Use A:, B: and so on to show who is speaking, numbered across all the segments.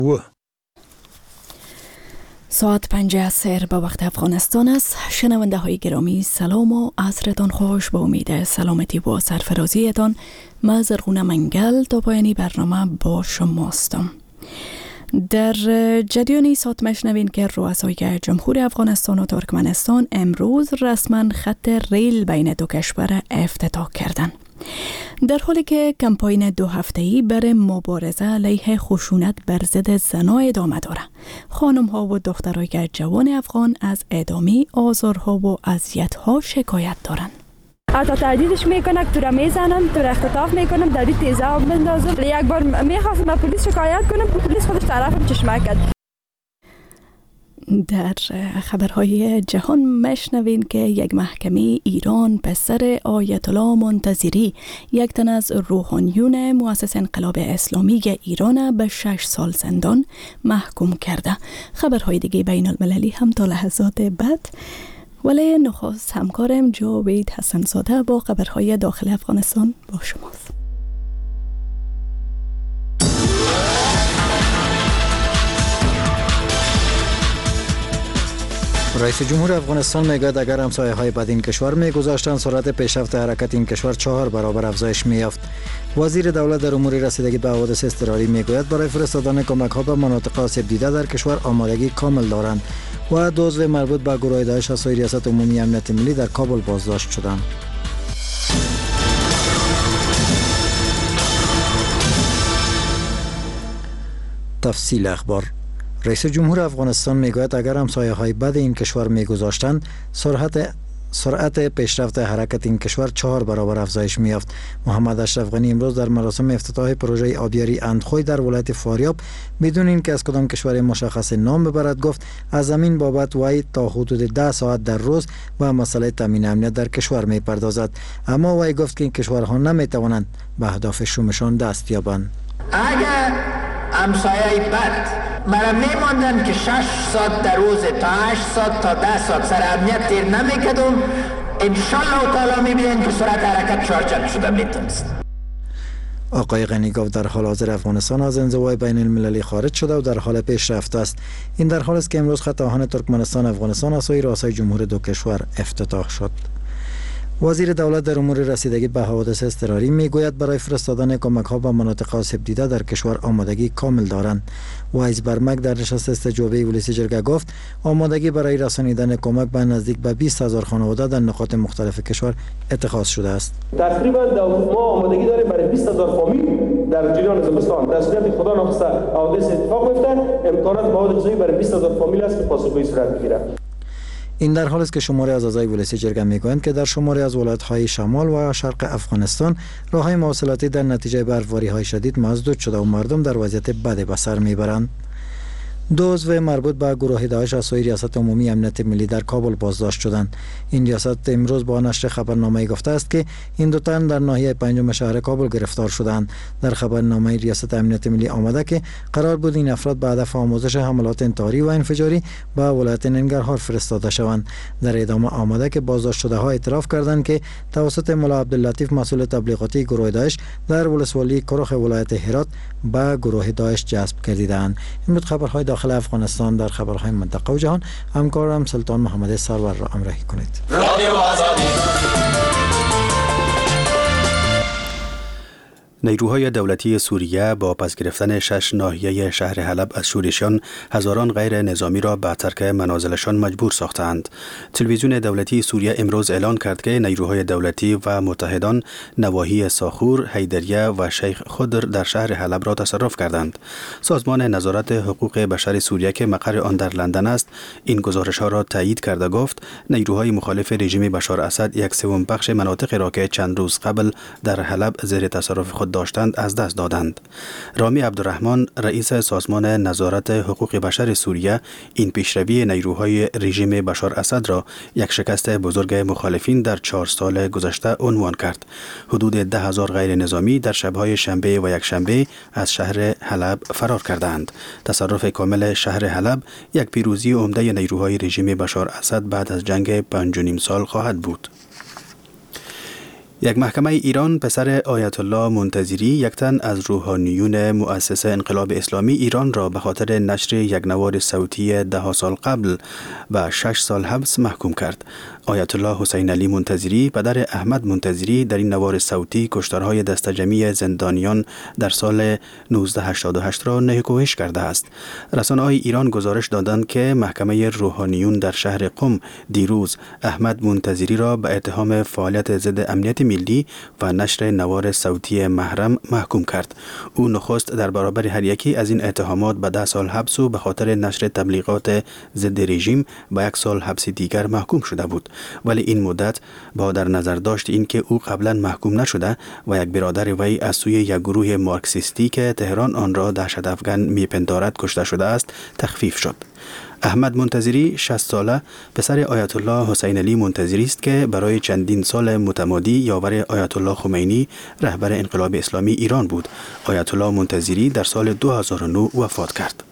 A: ساعت 5 عصر به وقت افغانستان است. شنونده های گرامی سلام و عصرتان خوش. با امید سلامتی و سرفرازیتان من زرغونه منگل تا پایانی برنامه با شماستم. در جریان ساعت مشنوین که رؤسای جمهور افغانستان و ترکمنستان امروز رسما خط ریل بین دو کشور افتتاح کردند. در حالی که کمپاین 2 هفته‌ای برای مبارزه علیه خشونت بر ضد زنان ادامه داره، خانم‌ها و دخترای جوان افغان از ادامه آزارها و اذیت‌ها شکایت دارن.
B: تا تهدیدش میکنه که تو را میزنم، تو را اختطاف میکنم، در این تیزه ها بندازم. یک بار میخواستم به پلیس شکایت کنم، پلیس خودش طرفم چشمک کرد.
A: در خبرهای جهان مشنوین که یک محکمه ایران پسر آیت الله منتظری، یک تن از روحانیون مؤسس انقلاب اسلامی ایران، به 6 سال زندان محکوم کرده. خبرهای دیگه بین المللی هم تا لحظات بعد، ولی نخست همکارم جاوید حسن زاده با خبرهای داخل افغانستان با شماست.
C: رئیس جمهور افغانستان میگوید اگر همسایه‌های بد این کشور میگذاشتند سرعت پیشرفت حرکت این کشور 4 برابر افزایش می‌یافت. وزیر دولت در امور رسیدگی به حوادث اضطراری میگوید برای فرستادن کمک‌ها به مناطق آسیب دیده در کشور آمادگی کامل دارند و 2 عضو مربوط به گروه داعش از سوی ریاست عمومی امنیت ملی در کابل بازداشت شدند. تفصیل اخبار. رئیس جمهور افغانستان میگوید اگر همسایه‌های بد این کشور میگذاشتند سرعت پیشرفت حرکت این کشور 4 برابر افزایش می‌یافت. محمد اشرف غنی امروز در مراسم افتتاح پروژه آبیاری اندخوی در ولایت فاریاب بدون اینکه از کدام کشور مشخص نام ببرد گفت از زمین بابت وی تا حدود 10 ساعت در روز به مسئله تامین امنیت در کشور می‌پردازد، اما وی گفت که این کشورها نمی‌توانند به اهداف شومشان دست یابند.
D: اگر همسایه بد مرا میماندن که 6 ساعت در روز تا 8 ساعت تا 10 ساعت سر امنیت تیر نمیکردم، انشالله تعالی میبینین که سرعت حرکت 4 چند شده میتونست.
C: آقای غنی گفت در حال حاضر افغانستان از انزوای بین المللی خارج شده و در حال پیشرفت است. این در حالی است که امروز خط آهن ترکمنستان افغانستان از سوی رؤسای جمهور دو کشور افتتاح شد. وزیر دولت در امور رسیدگی به حوادث اضطراری میگوید برای فرستادن کمک‌ها به مناطق آسیب دیده در کشور آمادگی کامل دارند. وایز برمک در نشست استجابه ولسی جرگه گفت آمادگی برای رسانیدن کمک به نزدیک به 20,000 خانواده در نقاط مختلف کشور اتخاذ شده است.
E: تقریبا ما آمادگی داریم برای 20,000 فامیل در جریان زمستان. در صورت خدا ناخواسته حادث اتفاق بیفته، امکانات مواد غذایی برای 20,000 فامیل است که پاسخگویی صورت بگیرد.
C: این در حالی است که شماری از اعضای ولسی جرگه میگویند که در شماری از ولایت‌های شمال و شرق افغانستان راه‌های مواصلاتی در نتیجه برفباری‌های شدید مسدود شده و مردم در وضعیت بد به سر میبرند. 2 عضو مربوط به گروه داعش از سوی ریاست عمومی امنیت ملی در کابل بازداشت شدند. این ریاست امروز با نشر خبرنامه گفته است که این 2 تن در ناحیه 5 شهر کابل گرفتار شدند. در خبرنامه ریاست امنیت ملی آمده که قرار بود این افراد به هدف آموزش حملات انتحاری و انفجاری به ولایت ننگرهار فرستاده شوند. در ادامه آمده که بازداشت شده ها اعتراف کردند که توسط ملا عبداللطیف مسئول تبلیغاتی گروه داعش در ولسوالی کرخ ولایت هرات به گروه داعش جذب گردیدند. این بود خبرهای داخل افغانستان. در خبرهای منطقه و جهان همکارم سلطان محمد سرور را همراهی کنید.
F: نیروهای دولتی سوریه با پس گرفتن 6 ناحیه شهر حلب از شورشیان هزاران غیر نظامی را به ترک منازلشان مجبور ساختند. تلویزیون دولتی سوریه امروز اعلان کرد که نیروهای دولتی و متحدان نواحی ساخور، حیدریه و شیخ خضر در شهر حلب را تصرف کردند. سازمان نظارت حقوق بشر سوریه که مقر آن در لندن است، این گزارش‌ها را تایید کرده گفت نیروهای مخالف رژیم بشار اسد 1/3 بخش مناطق را که چند روز قبل در حلب زیر تصرف خود داشتند از دست دادند. رامی عبدالرحمن رئیس سازمان نظارت حقوق بشر سوریه این پیشروی نیروهای رژیم بشار اسد را یک شکست بزرگ مخالفین در 4 سال گذشته عنوان کرد. حدود 10,000 غیر نظامی در شب‌های شنبه و یکشنبه از شهر حلب فرار کردند. تصرف کامل شهر حلب یک پیروزی عمده نیروهای رژیم بشار اسد بعد از جنگ 5.5 سال خواهد بود. یک محکمه ایران پسر آیت الله منتظری، یک تن از روحانیون مؤسسه انقلاب اسلامی ایران را به خاطر نشر یک نوار صوتی 10 سال قبل و 6 سال حبس محکوم کرد. آیت الله حسین علی منتظری، پدر احمد منتظری، در این نوار صوتی کشتارهای دستجمعی زندانیان در سال 1988 را نهیگویش کرده است. رسانه‌های ایران گزارش دادند که محکمه روحانیون در شهر قم دیروز احمد منتظری را به اتهام فعالیت ضد امنیت ملی و نشر نوار صوتی محرم محکوم کرد. او نخست در برابر هر یکی از این اتهامات به 10 سال حبس و به خاطر نشر تبلیغات ضد رژیم به 1 سال حبس دیگر محکوم شده بود، ولی این مدت با در نظر داشت اینکه او قبلا محکوم نشده و یک برادر وی از سوی یک گروه مارکسیستی که تهران آن را دهشت افکن میپندارد کشته شده است تخفیف شد. احمد منتظری 60 ساله پسر آیت الله حسین علی منتظری است که برای چندین سال متمادی یاور آیت الله خمینی رهبر انقلاب اسلامی ایران بود. آیت الله منتظری در سال 2009 وفات کرد.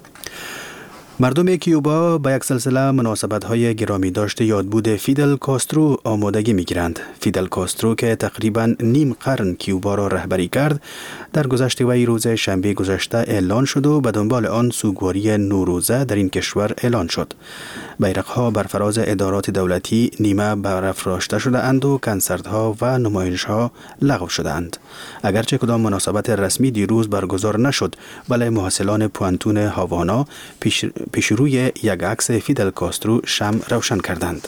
F: مردم کیوبا با یک سلسله مناسبت‌های گرامی داشته یادبود فیدل کاسترو آمادگی می‌گیرند. فیدل کاسترو که تقریباً نیم قرن کیوبا را رهبری کرد، در گذشته وی روز شنبه گذشته اعلان شد و به دنبال آن سوگواری نوروزه در این کشور اعلان شد. بیرق‌ها بر فراز ادارات دولتی نیمه برافراشته شده اند و کنسرت‌ها و نمایش‌ها لغو شده اند. اگرچه کدام مناسبت رسمی دیروز برگزار نشد، ولی محصلان پوانتون هاوانا پیش روی یک عکس فیدل کاسترو شمع روشن کردند.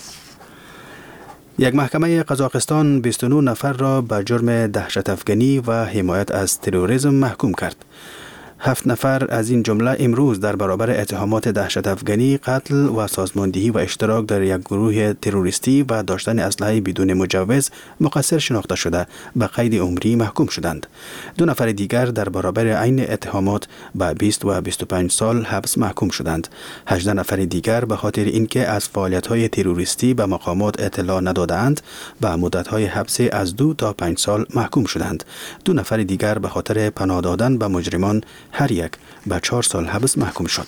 F: یک محکمه قزاقستان 29 نفر را به جرم دهشت افکنی و حمایت از تروریسم محکوم کرد. 7 نفر از این جمله امروز در برابر اتهامات دهشت افکنی، قتل و سازماندهی و اشتراک در یک گروه تروریستی و داشتن اسلحه بدون مجوز مقصر شناخته شده به قید عمری محکوم شدند. 2 نفر دیگر در برابر عین اتهامات به 20 و 25 سال حبس محکوم شدند. 18 نفر دیگر به خاطر اینکه از فعالیت‌های تروریستی به مقامات اطلاع ندادند به مدت‌های حبس از 2 تا 5 سال محکوم شدند. 2 نفر دیگر به خاطر پناه دادن به مجرمان هر یک به 4 سال حبس محکوم شد.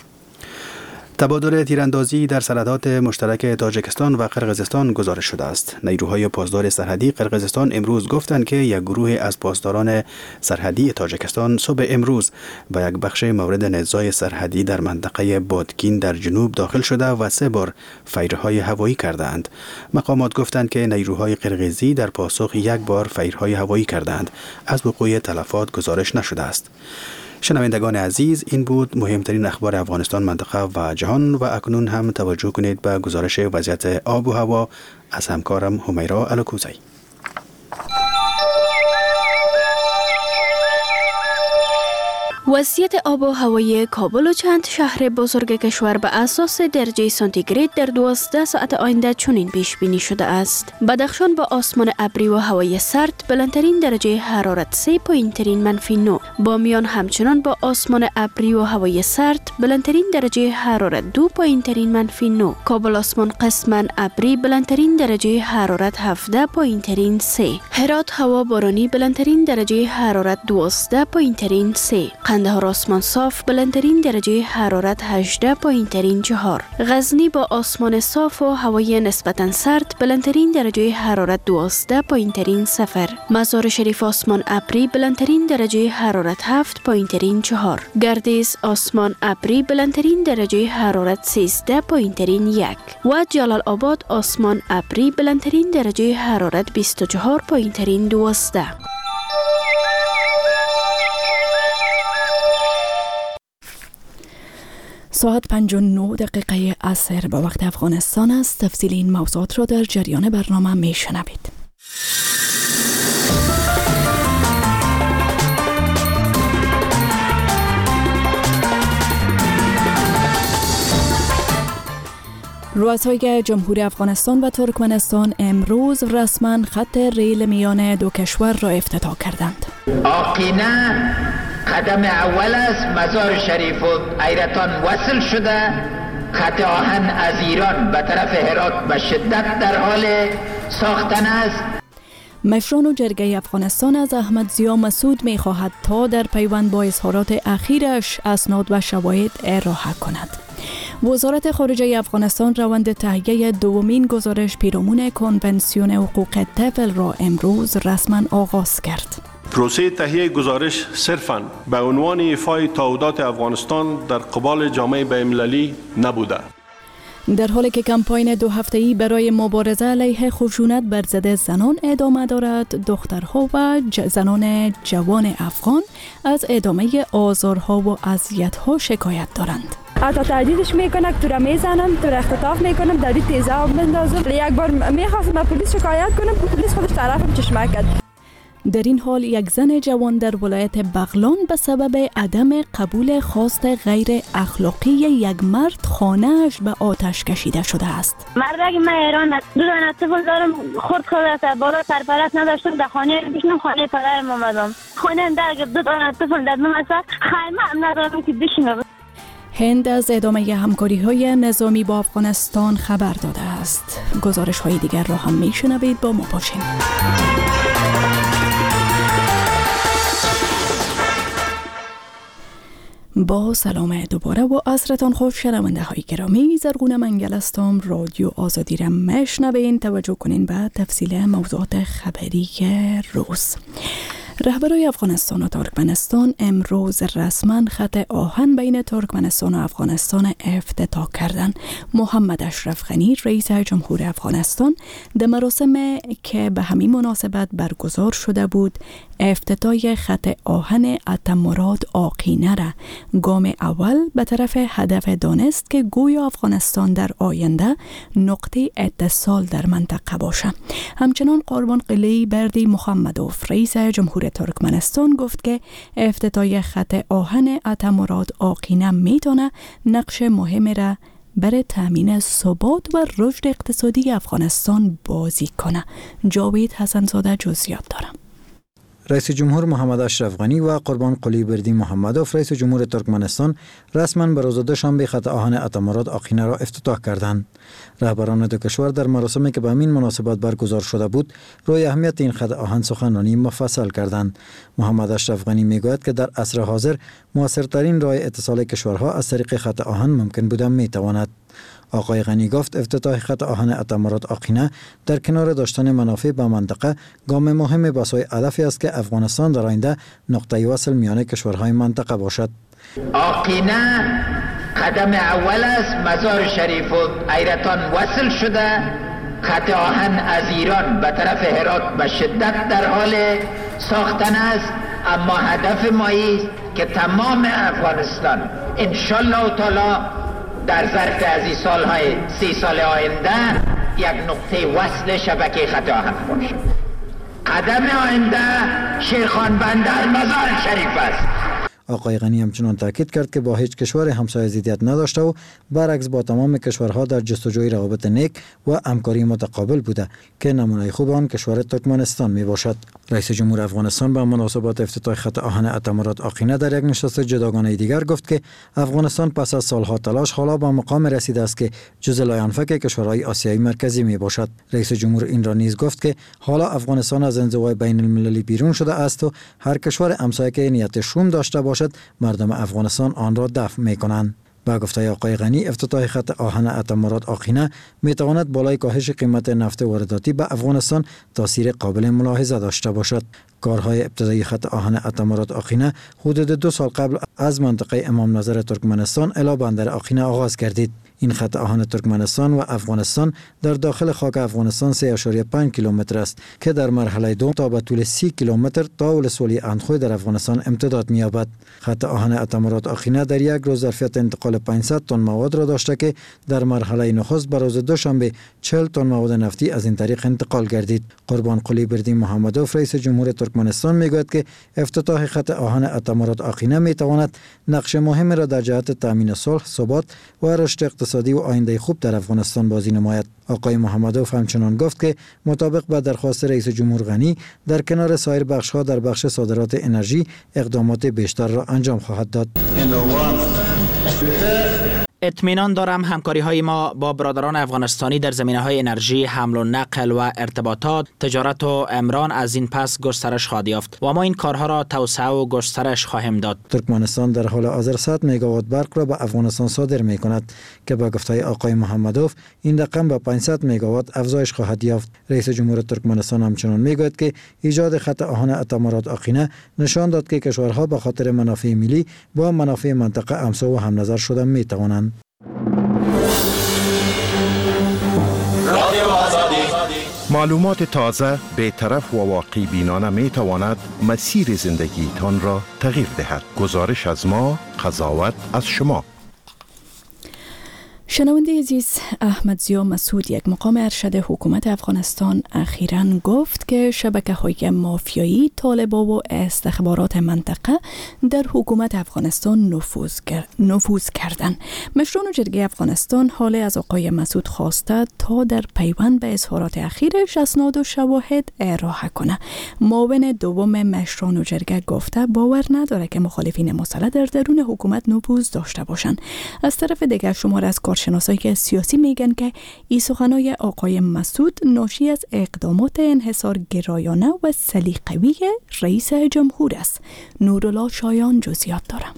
F: تبادل تیراندازی در سرحدات مشترک تاجیکستان و قرقیزستان گزارش شده است. نیروهای پاسدار سرحدی قرقیزستان امروز گفتند که یک گروه از پاسداران سرحدی تاجیکستان صبح امروز به یک بخش مورد نزاع سرحدی در منطقه بادکین در جنوب داخل شده و 3 بار فیرهای هوایی کردند. مقامات گفتند که نیروهای قرقیزی در پاسخ 1 بار فیرهای هوایی کردند. از وقوع تلفات گزارش نشده است. شنوندگان عزیز، این بود مهمترین اخبار افغانستان، منطقه و جهان و اکنون هم توجه کنید به گزارش وضعیت آب و هوا از همکارم همیرا الکوزی.
G: وضعیت آب و هوایی کابل و چند شهر بزرگ کشور به اساس درجه سانتیگراد در 12 ساعت آینده چنین پیش بینی شده است. بدخشان با آسمان ابری و هوای سرد بلندترین درجه حرارت 3 پایین‌ترین -9. بامیان همچنان با آسمان ابری و هوای سرد بلندترین درجه حرارت 2 پایین‌ترین -9. کابل آسمان قسماً ابری بلندترین درجه حرارت 17 پایین‌ترین 3. هرات هوا بارانی بلندترین درجه حرارت 12 پایین‌ترین 3. قندهار آسمان صاف بلندترین درجه حرارت 18 پایین‌ترین 4. غزنی با آسمان صاف و هوای نسبتاً سرد بلندترین درجه حرارت 12 پایین‌ترین 0. مزار شریف آسمان ابری بلندترین درجه حرارت 7 پایین‌ترین 4. گردیز آسمان ابری بلندترین درجه حرارت 13 پایین‌ترین 1 و جلال آباد آسمان ابری بلندترین درجه حرارت 24 پایین‌ترین 12.
A: ساعت 5:09 عصر به وقت افغانستان است. تفصیل این موضوعات را در جریان برنامه می شنوید. رؤسای جمهوری افغانستان و ترکمنستان امروز رسما خط ریل میان دو کشور را افتتاح کردند.
D: آقینه قدم اول است. مزار شریف و ایرتان وصل شده. خط آهن از ایران به طرف هرات به شدت در حال ساختن است.
A: مشران و جرگه افغانستان از احمد ضیا مسعود می خواهد تا در پیوند با اظهارات اخیرش اسناد و شواهد ارائه کند. وزارت خارجه افغانستان روند تهیه دومین گزارش پیرامون کنونسیون حقوق طفل را امروز رسما آغاز کرد.
E: پروسه تهیه گزارش صرفاً به عنوان ایفای تعهدات افغانستان در قبال جامعه بین‌المللی نبوده.
A: در حالی که کمپاین 2 هفته‌ای برای مبارزه علیه خشونت بر ضد زنان ادامه دارد، دخترها و زنان جوان افغان از ادامه آزارها و اذیت‌ها شکایت دارند.
B: حتی تهدیدش میکنه که تو را میزنم، تو را اختطاف میکنم، در تیزه آب بندازم. یک بار میخواستم به پلیس شکایت کنم، پلیس خودش طرفم چشمک کرد.
A: در این حال یک زن جوان در ولایت بغلان به سبب عدم قبول خواست غیر اخلاقی یک مرد خانه‌اش به آتش کشیده شده است.
H: مردی من ایران 2 دانه طفل دارم، خود بالا سرپرست نداشتم، در خانه بشینم، خانه پدرم اومدم. خانه در 2 دانه طفل در مثلا خیمه هم ندارم که بشینم.
A: هند از ادامه همکاری‌های نظامی با افغانستان خبر داده است. گزارش‌های دیگر را هم می‌شنوید، با ما باشید. با سلام دوباره و عصرتان خوش شنونده های گرامی. زرغون منگل هستم. رادیو آزادی را میشنوین. توجه کنین به تفصیل موضوعات خبری روز. رهبرای افغانستان و ترکمنستان امروز رسما خط آهن بین ترکمنستان و افغانستان افتتاح کردند. محمد اشرف غنی رئیس جمهور افغانستان در مراسم که به همین مناسبت برگزار شده بود، افتتاح خط آهن اتمراد آقینه را گام اول به طرف هدف دانست که گویا افغانستان در آینده نقطه اتصال در منطقه باشه. همچنان قربان قلی بردی محمدوف رئیس جمهور ترکمنستان گفت که افتتاح خط آهن اتمراد آقینه میتونه نقش مهمی را برای تامین ثبات و رشد اقتصادی افغانستان بازی کنه. جاوید حسن‌زاده جزئیات داره.
C: رئیس جمهور محمد اشرف غنی و قربان قلی بردی محمدوف رئیس جمهور ترکمنستان رسما به روز دوشنبه خط آهن اتمراد آقینه را افتتاح کردند. رهبران دو کشور در مراسمی که به همین مناسبت برگزار شده بود روی اهمیت این خط آهن سخنرانی مفصل کردند. محمد اشرف غنی میگوید که در عصر حاضر موثرترین راه اتصال کشورها از طریق خط آهن ممکن بوده میتواند. آقای غنی گفت افتتاح خط آهن اتمراد آقینه در کنار داشتن منافع به منطقه گام مهم به سوی هدفی است که افغانستان در آینده نقطه وصل میان کشورهای منطقه باشد.
D: آقینه قدم اول است. مزار شریف و ایرتان وصل شده. خط آهن از ایران به طرف هرات به شدت در حال ساختن است، اما هدف ما است که تمام افغانستان انشالله تعالی در ظرف از این سالهای 30 سال آینده یک نقطه وصل شبکه خط آهن باشه. قدم آینده شیرخان بندر مزار شریف است.
C: آقای غنی همچنان تاکید کرد که با هیچ کشور همسایه ضدیت نداشته و برعکس با تمام کشورها در جستجوی روابط نیک و همکاری متقابل بوده که نمونه خوب آن کشور ترکمنستان می باشد. رئیس جمهور افغانستان به مناسبت افتتاح خط آهن اتمراد آقینه در یک نشست جداگانه دیگر گفت که افغانستان پس از سالها تلاش حالا به مقام رسیده است که جزء لاینفک کشورهای آسیایی مرکزی می باشد. رئیس جمهور این را نیز گفت که حالا افغانستان از انزوای بین المللی بیرون شده است و هر کشور همسایه که نیت شوم داشته باشد مردم افغانستان آن را دفع می کنند. با گفته آقای غنی افتتاح خط آهن اتمراد آقینه می تواند بالای کاهش قیمت نفت وارداتی به افغانستان تاثیر قابل ملاحظه داشته باشد. کارهای ابتدایی خط آهن اتمراد آقینه حدود 2 سال قبل از منطقه امام نظر ترکمنستان الی بندر آقینه آغاز گردید. این خط آهن ترکمنستان و افغانستان در داخل خاک افغانستان 3.5 کیلومتر است که در مرحله دوم تا به طول 30 کیلومتر تا ولسوالی اندخوی در افغانستان امتداد می‌یابد. خط آهن اتمراد آقینه در یک روز ظرفیت انتقال 500 تن مواد را داشته که در مرحله نخست به روز دوشنبه 40 تن مواد نفتی از این طریق انتقال گردید. قربان قلی بردی محمدوف رئیس جمهور ترکمنستان میگوید که افتتاح خط آهن اتمراد آقینه میتواند نقش مهم را در جهت تامین صلح، ثبات و رشد اقتصادی و آینده خوب در افغانستان بازی نماید. آقای محمدوف همچنان گفت که مطابق با درخواست رئیس جمهور غنی در کنار سایر بخش‌ها در بخش صادرات انرژی اقدامات بیشتر را انجام خواهد داد.
I: اطمینان دارم همکاری های ما با برادران افغانستانی در زمینه های انرژی، حمل و نقل و ارتباطات، تجارت و عمران از این پس گسترش خواهد یافت و ما این کارها را توسعه و گسترش خواهیم داد.
C: ترکمنستان در حال حاضر 100 مگاوات برق را به افغانستان صادر می کند که با گفته آقای محمدوف این رقم به 500 مگاوات افزایش خواهد یافت. رئیس جمهور ترکمنستان همچنین میگوید که ایجاد خط آهن اتمارات آقینه نشان داد که کشورها به خاطر منافع ملی با منافع منطقه همسو و هم نظر شده می توانند.
J: معلومات تازه، بی‌طرف و واقع بینانه می تواند مسیر زندگی تان را تغییر دهد. گزارش از ما، قضاوت از شما.
A: شنونده عزیز، احمد ضیا مسعود، یک مقام ارشد حکومت افغانستان، اخیراً گفت که شبکه‌های مافیایی، طالبان و استخبارات منطقه در حکومت افغانستان نفوذ کردند. مشران جرگه افغانستان حال از آقای مسعود خواسته تا در پیوند به اظهارات اخیرش اسناد و شواهد ارائه کنه. معاون دوم مشران جرگه گفته باور نداره که مخالفین مسلح در درون حکومت نفوذ داشته باشند. از طرف دیگر شمار از کارشناسای سیاسی میگن که این سخنای آقای مسعود ناشی از اقدامات انحصارگرایانه و سلیقه‌ای رئیس جمهور است. نورالله شایان جزئیات دارم.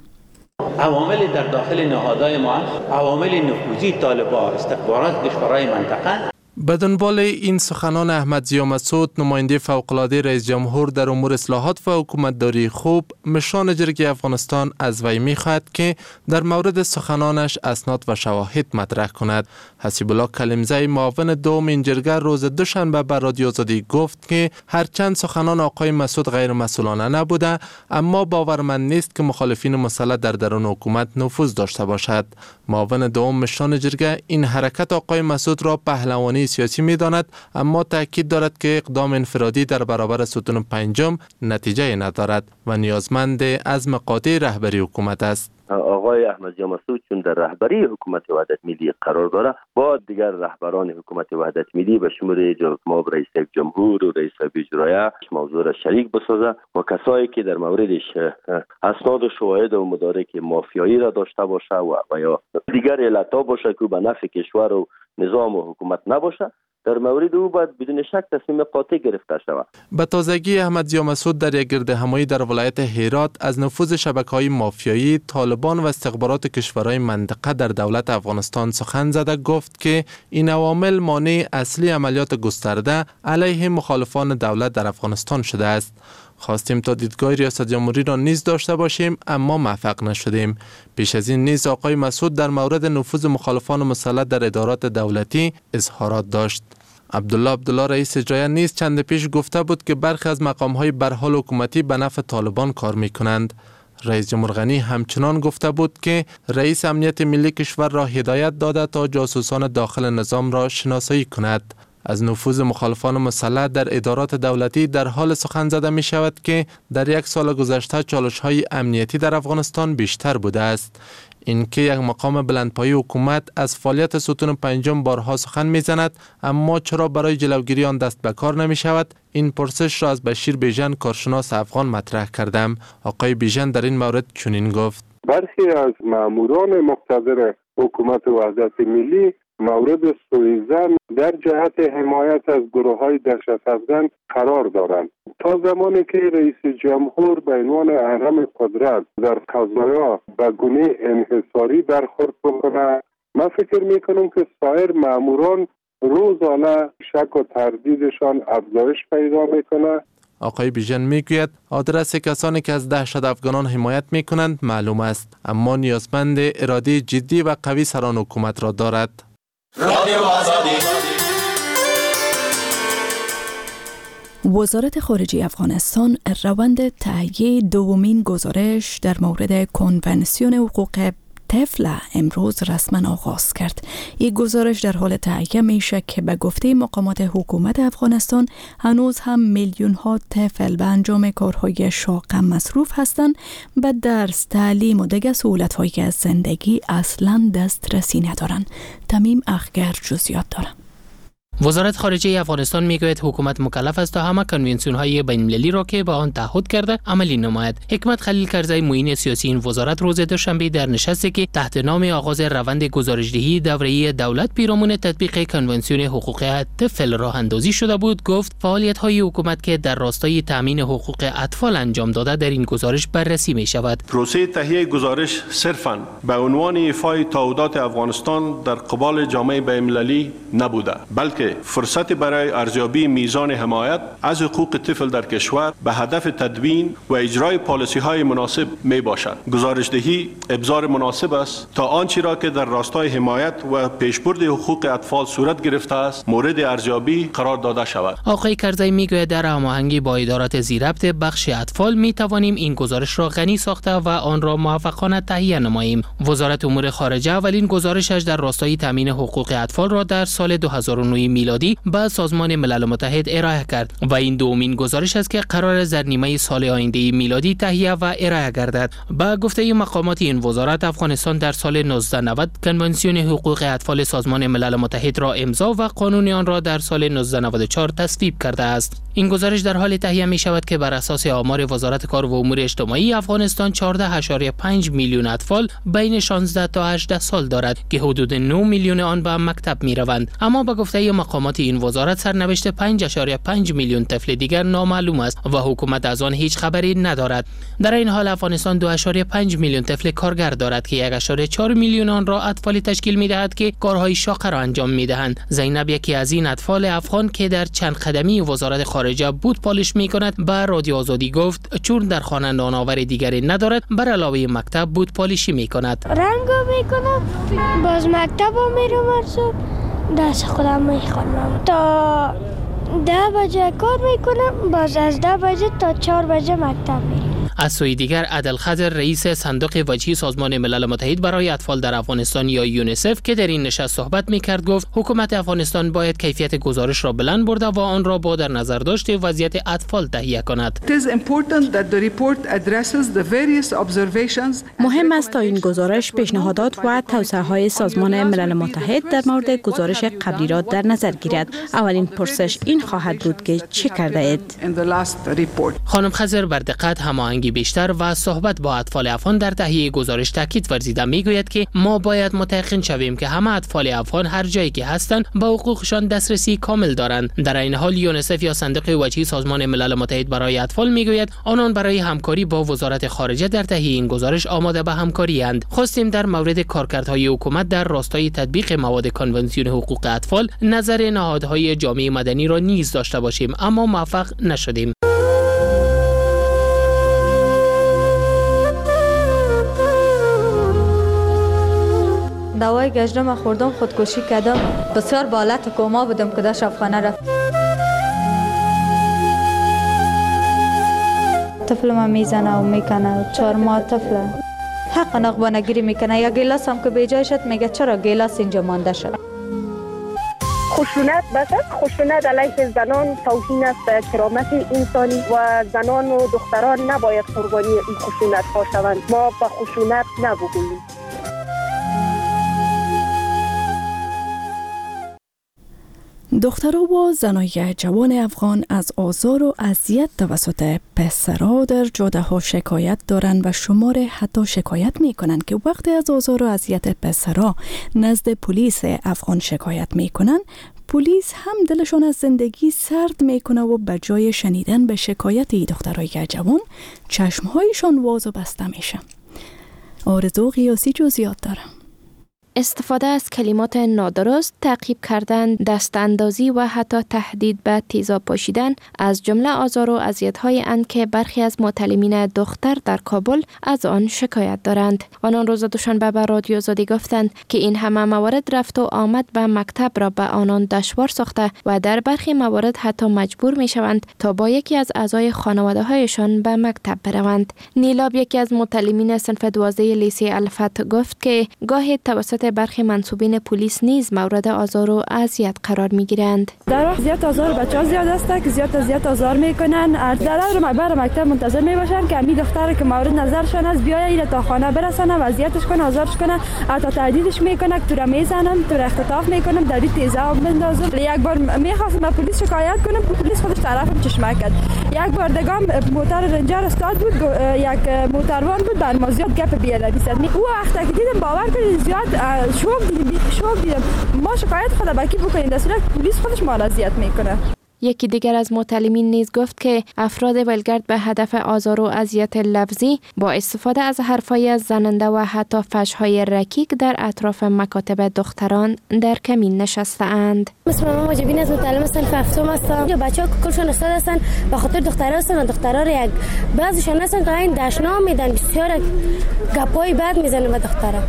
K: عوامل در داخل نهادهای ما، عوامل نفوذی طالبان، استخبارات کشورهای منطقه.
L: به دنبال این سخنان احمد ضیا مسعود، نماینده فوق‌العاده رئیس جمهور در امور اصلاحات و حکومتداری خوب، مشران جرگه افغانستان از وی می‌خواهد که در مورد سخنانش اسناد و شواهد مطرح کند. حسیب الله کلمزی، معاون دوم این جرگه، روز دوشنبه به رادیو آزادی گفت که هرچند سخنان آقای مسعود غیر مسئولانه نبوده، اما باورمند نیست که مخالفین مسلح در درون حکومت نفوذ داشته باشد. معاون دوم مشران جرگه این حرکت آقای مسعود را پهلوانی سیاسی می داند، اما تاکید دارد که اقدام انفرادی در برابر ستون پنجم نتیجه ندارد و نیازمند عزم قاطع رهبری حکومت است.
M: آقای احمد ضیا مسعود چون در رهبری حکومت وحدت ملی قرار داره، با دیگر رهبران حکومت وحدت ملی به شمول جناب رئیس جمهور و رئیس اجرایی موضوع را شریک بسازه و کسایی که در موردش اسناد و شواهد و مدارک مافیایی را داشته باشه و یا دیگر علتها باشه که به نفع کشور و نظام و حکومت نباشه، در مورد او باید بدون شک تصمیم قاطع گرفته شود.
L: به تازگی احمد ضیا مسعود در یک گردهمایی در ولایت هرات از نفوذ شبکه‌های مافیایی، طالبان و استخبارات کشورهای منطقه در دولت افغانستان سخن زده گفت که این عوامل مانع اصلی عملیات گسترده علیه مخالفان دولت در افغانستان شده است. خواستیم تا دیدگاه ریاست جمهوری را نیز داشته باشیم، اما موفق نشدیم. پیش از این نیز آقای مسعود در مورد نفوذ مخالفان مسلح در ادارات دولتی اظهارات داشت. عبدالله رئیس اجرایی نیز چند پیش گفته بود که برخی از مقام‌های به حال حکومتی به نفع طالبان کار می‌کنند. رئیس جمهور غنی همچنان گفته بود که رئیس امنیت ملی کشور را هدایت داده تا جاسوسان داخل نظام را شناسایی کند. از نفوذ مخالفان مسلح در ادارات دولتی در حال سخن زده می شود که در یک سال گذشته چالش‌های امنیتی در افغانستان بیشتر بوده است. اینکه یک مقام بلندپایه حکومت از فعالیت ستون پنجم بارها سخن می‌زند، اما چرا برای جلوگیری آن دست به کار نمی شود؟ این پرسش را از بشیر بیژن، کارشناس افغان، مطرح کردم. آقای بیژن در این مورد چنین گفت:
N: برخی از ماموران مقتدر حکومت وحدت ملی مورد سوءظن در جهت حمایت از گروه‌های دهشت‌افکن قرار دارند. تا زمانی که رئیس جمهور به عنوان اعظم قدرت در قضایا به گونه انحصاری برخورد بکنه، من فکر میکنم که سایر ماموران روزانه شک و تردیدشان افزایش پیدا میکنه.
L: آقای بیژن میگوید آدرس کسانی که از دهشت افغانان حمایت میکنند معلوم است، اما نیازمند اراده جدی و قوی سران حکومت را دارد.
A: وزارت خارجه افغانستان روند تهیه دومین گزارش در مورد کنونسیون حقوق طفل امروز رسما آغاز کرد. این گزارش در حال تهیه میشه که به گفته مقامات حکومت افغانستان هنوز هم میلیون ها طفل به انجام کارهای شاق مصروف هستند، به درس، تعلیم و دیگر سهولت‌های از زندگی اصلا دسترسی ندارند. تمیم اخگر جزئیات دارم.
O: وزارت خارجه افغانستان میگوید حکومت مکلف است تا همه کنوانسیون‌های بین‌المللی را که به آن تعهد کرده عملی نماید. حکمت خلیل کرزی معین سیاسی این وزارت روز دوشنبه در نشستی که تحت نام آغاز روند گزارشدهی دوره‌ای دولت پیرامون تطبیق کنوانسیون حقوق طفل راه اندازی شده بود گفت فعالیت‌های حکومت که در راستای تامین حقوق اطفال انجام داده در این گزارش بررسی می‌شود.
E: پروسه تهیه گزارش صرفاً به عنوان ایفای تعهدات افغانستان در قبال جامعه بین‌المللی نبوده، بلکه فرصت برای ارزیابی میزان حمایت از حقوق طفل در کشور به هدف تدوین و اجرای پالیسی‌های مناسب میباشد. گزارشدهی ابزار مناسب است تا آنچه را که در راستای حمایت و پیشبرد حقوق اطفال صورت گرفته است مورد ارزیابی قرار داده شود.
O: آقای کرزی میگوید در هماهنگی با ادارات زیربط بخش اطفال میتوانیم این گزارش را غنی ساخته و آن را موفقانه تهیه نماییم. وزارت امور خارجه اولین گزارشش در راستای تامین حقوق اطفال را در سال 2009 میلادی به سازمان ملل متحد ارائه کرد و این دومین گزارش است که قرار است در نیمه سال آینده میلادی تهیه و ارائه گردد. با گفته مقامات این وزارت افغانستان در سال 1990 کنوانسیون حقوق اطفال سازمان ملل متحد را امضا و قانون آن را در سال 1994 تصویب کرده است. این گزارش در حال تهیه می شود که بر اساس آمار وزارت کار و امور اجتماعی افغانستان 14.5 میلیون اطفال بین 16 تا 18 سال دارد که حدود 9 میلیون آن به مکتب می روند. اما با گفته مقامات این وزارت سرنوشت 5.5 میلیون طفل دیگر نامعلوم است و حکومت از آن هیچ خبری ندارد. در این حال افغانستان 2.5 میلیون طفل کارگر دارد که 1.4 میلیون آن را اطفال تشکیل می دهد که کارهای شاق را انجام می دهند. زینب یکی از این اطفال افغان که در چند قدمی وزارت خارجه بود پالیش می کند به رادیو آزادی گفت چون در خانه نانآور دیگری ندارد بر علاوه مکتب بود پالیشی می کند.
P: رنگو می کنم باز مکتب میرم صبح درس خودم میخونم تا 10 بجه کار میکنم باز از 10 بجه تا 4 بجه مکتب میرم.
O: از سوی دیگر عدل خضر رئیس صندوق وجهی سازمان ملل متحد برای اطفال در افغانستان یا یونیسف که در این نشست صحبت میکرد گفت حکومت افغانستان باید کیفیت گزارش را بلند برده و آن را با در نظر داشت وضعیت اطفال تهیه کند.
Q: مهم است تا این گزارش پیشنهادات و توصیه‌های سازمان ملل متحد در مورد گزارش قبلی را در نظر گیرد. اولین پرسش این خواهد بود که چه کرده اید؟
O: خانم خضر بر دقت هماهنگی بیشتر و صحبت با اطفال افغان در تهیه گزارش تاکید ورزیده میگوید که ما باید متيقن شویم که همه اطفال افغان هر جایی که هستند به حقوقشان دسترسی کامل دارند. در این حال یونیسف یا صندوق وجهی سازمان ملل متحد برای اطفال میگوید آنان برای همکاری با وزارت خارجه در تهیه این گزارش آماده به همکاری اند. خواستیم در مورد کارکردهای حکومت در راستای تطبیق مواد کنوانسیون حقوق اطفال نظر نهادهای جامعه مدنی را نیز داشته باشیم اما موفق نشدیم.
R: دوای گشتم خوردم خودکشی کردم بسیار به حالت کما بودم که در شبخانه رفت. طفل ما میزنه و میکنه 4 ماه طفله حق نقبانه گیری میکنه یا گیلاس هم که بیجای شد میگه چرا گیلاس اینجا مانده شد.
S: خشونت خشونت علیه زنان توهین است به کرامت انسانی و زنان و دختران نباید قربانی این خشونت ها شوند. ما به خشونت نبگوییم.
A: دخترها و زنای جوان افغان از آزار و اذیت توسط پسرها در جاده ها شکایت دارند و شمار حتی شکایت می کنند که وقتی از آزار و اذیت پسرها نزد پلیس افغان شکایت می کنند پلیس هم دلشان از زندگی سرد می کنه و به جای شنیدن به شکایت دخترای جوان چشمهایشان واز و بسته میشه. آرزو قیاسی جزئیات داره.
G: استفاده از کلمات نادرست، تعقیب کردن، دستاندازی و حتی تهدید به تیزاب پاشیدن از جمله آزار و اذیت‌های اند که برخی از معلمین دختر در کابل از آن شکایت دارند. آنان روز دوشنبه به رادیو آزادی گفتند که این همه موارد رفت و آمد به مکتب را به آنان دشوار ساخته و در برخی موارد حتی مجبور می‌شوند تا با یکی از اعضای خانواده‌هایشان به مکتب بروند. نیلاب یکی از معلمین صنف 12 لیسه الفت گفت که گاهی توسط برخی منصوبین پلیس نیز مورد آزار و اذیت قرار میگیرند.
B: در وقت زیاد آزار بچه‌ها زیاد است که زیاد آزار میکنن. در بر مکتب منتظر میباشن که امی دختر که مورد نظرشان است بیاید اینا تا خانه برسن و اذیتش کنه، آزارش کنه، حتی تهدیدش میکنه، تو را میزنن، تو را اختطاف میکنن، در تیزه آب بندازن. یک بار میخواستم پلیس شکایت کنم، پلیس خودش طرفم چشمک کرد. یک بار دگام موتور رنجر استاد بود، یک موتروان بود، بر ما زیاد گپ بیادبی زد. او وقتی که دیدم باور کنید زیاد شوک دیدم. ما شکایت خود با کی بکنید، در صورت پلیس خودش ما را اذیت میکنه.
G: یکی دیگر از معتلمین نیز گفت که افراد ولگرد به هدف آزار و اذیت لفظی با استفاده از حرفهای زننده و حتی فحش‌های رکیک در اطراف مکاتب دختران در کمین نشسته اند.
P: مثل ما واجبین از متعلم صنف هفتم هستم. بچه‌ها کلشون استاد هستن، به خاطر دخترها هستن و دخترها رو یک بعضیشون هستن که این دشنام میدن، بسیار گپای بد میزنن به دخترها.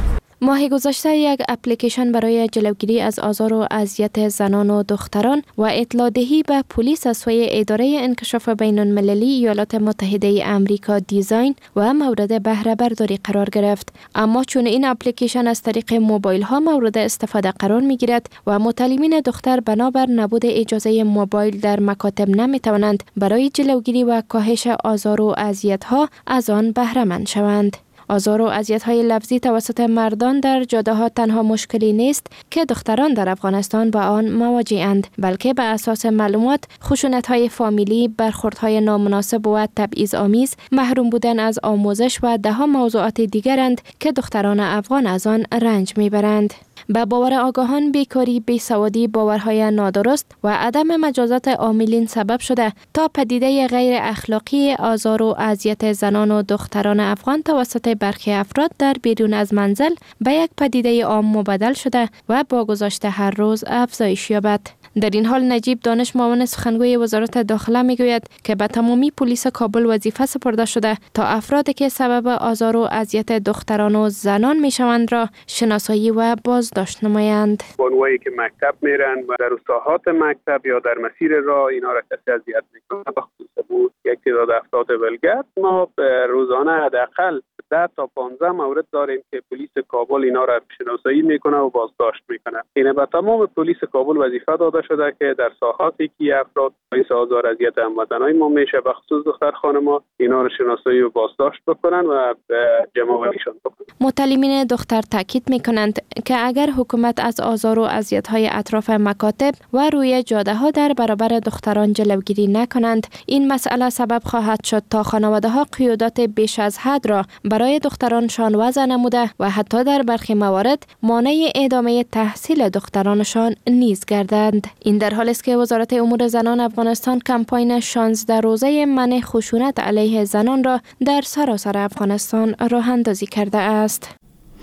G: ماه گذشته یک اپلیکیشن برای جلوگیری از آزار و اذیت زنان و دختران و اطلاع دهی به پلیس از سوی اداره انکشاف بین المللی ایالات متحده امریکا دیزاین و مورد بهره برداری قرار گرفت. اما چون این اپلیکیشن از طریق موبایل ها مورد استفاده قرار می گیرد و متعلمین دختر بنابر نبود اجازه موبایل در مکاتب نمی توانند برای جلوگیری و کاهش آزار و اذیت ها از آن بهره مند شوند. آزار و اذیت‌های لفظی توسط مردان در جاده‌ها تنها مشکلی نیست که دختران در افغانستان با آن مواجه‌اند، بلکه بر اساس معلومات خشونت‌های فامیلی، برخوردهای نامناسب و تبعیض‌آمیز، محروم بودن از آموزش و ده‌ها موضوعات دیگرند که دختران افغان از آن رنج می‌برند. به باور آگاهان بیکاری، بیسوادی، باورهای نادرست و عدم مجازات عاملین سبب شده تا پدیده غیر اخلاقی آزار و اذیت زنان و دختران افغان توسط برخی افراد در بیرون از منزل به یک پدیده عام مبدل شده و با گذشت هر روز افزایش یابد. در این حال نجیب دانش معاون سخنگوی وزارت داخله میگوید که به تمامی پلیس کابل وظیفه سپرده شده تا افرادی که سبب آزار و اذیت دختران و زنان میشوند را شناسایی و بازداشت نمایند.
N: بانوایی که مکتب میرن و در ساحات مکتب یا در مسیر راه اینا را کسی اذیت میکنه، بخصوص بود یک تعداد افراد ولگرد، ما روزانه حداقل 10 تا 15 مورد داریم که پلیس کابل اینا را شناسایی میکنه و بازداشت میکنه. اینه به تمام پلیس کابل وظیفه داده شده که در ساحاتی که افراد باعث آزار اذیت هموطنان ما میشه، به خصوص دختر خانم‌ها، اینا را شناسایی و بازداشت بکنن و جمع‌آوریشون بکنن.
G: متعلمین دختر تاکید میکنند که اگر حکومت از آزار و اذیت‌های اطراف مکاتب و روی جاده‌ها در برابر دختران جلوگیری نکنند، این مسئله سبب خواهد شد تا خانواده‌ها قیودات بیش از حد را برای دخترانشان وضع نموده و حتی در برخی موارد مانع ادامه تحصیل دخترانشان نیز گردند. این در حالی است که وزارت امور زنان افغانستان کمپاین 16 روزه منع خشونت علیه زنان را در سراسر افغانستان راه اندازی کرده است.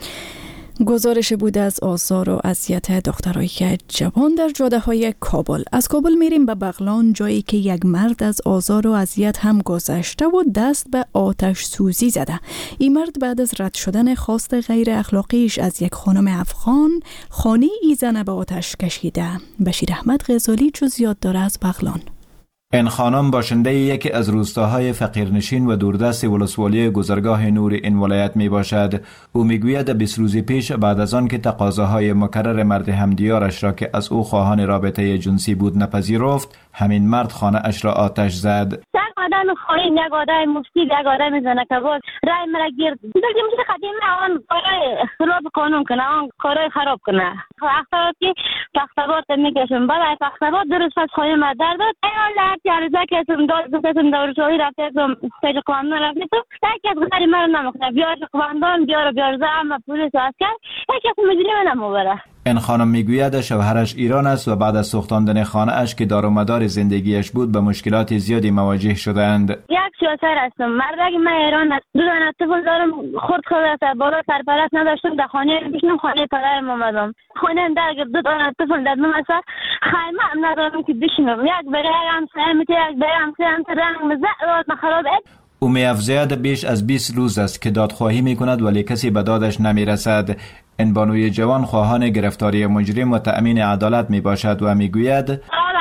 A: گزارش بود از آزار و اذیت دخترای جوان در جاده‌های کابل. از کابل میریم به بغلان، جایی که یک مرد از آزار و اذیت هم گذشته و دست به آتش سوزی زده. این مرد بعد از رد شدن خواست غیر اخلاقیش از یک خانم افغان، خانه ای زن به آتش کشیده. بشیر احمد غزالی جزئیات داره از بغلان.
T: این خانم باشنده یکی از روستاهای فقیرنشین و دوردست ولسوالی گذرگاه نور این ولایت می باشد. او می گوید 20 روز پیش بعد از آن که تقاضاهای مکرر مرد همدیارش را که از او خواهان رابطه جنسی بود نپذیرفت، همین مرد خانه اش را آتش زد.
H: آدم خواهیم یک آدم مفتی یک آدم میزنه که باز رای مرا گیر دیگه میشه قدیم آن کارای خلاف قانون کنه، آن کارای خراب کنه. وقتی که پختبات میکشم بعد پختبات درست از خواهیم مادر داد اینا لعت یارزه که دادم دورشوهی رفته پیش قانون رفته تو یک از غیر مرا نمیکنه، بیار قواندان بیار زعما پلیس عسکر یک از مجرم نموبره.
T: این خانم میگوید شوهرش ایران است و بعد از سوختاندن خانه اش که دار و مدار زندگیش بود به مشکلات زیادی مواجه شدند.
H: یک شوهر هستم، مردی من ایران است، 2 دانه طفل دارم، خرد است، بالا سرپرست نداشتم، در خانه بشینم، خانه پدرم اومدم، خانه در 2 دانه طفل دادم است، خیمه هم ندارم که بشینم، یک برای همسایه میته، یک برای همسایه رنگ مزعل خراب.
T: او می‌افزاید بیش از 20 روز است که دادخواهی می‌کند ولی کسی به دادش نمی‌رسد. این بانوی جوان خواهان گرفتاری مجرم و تأمین عدالت میباشد و میگوید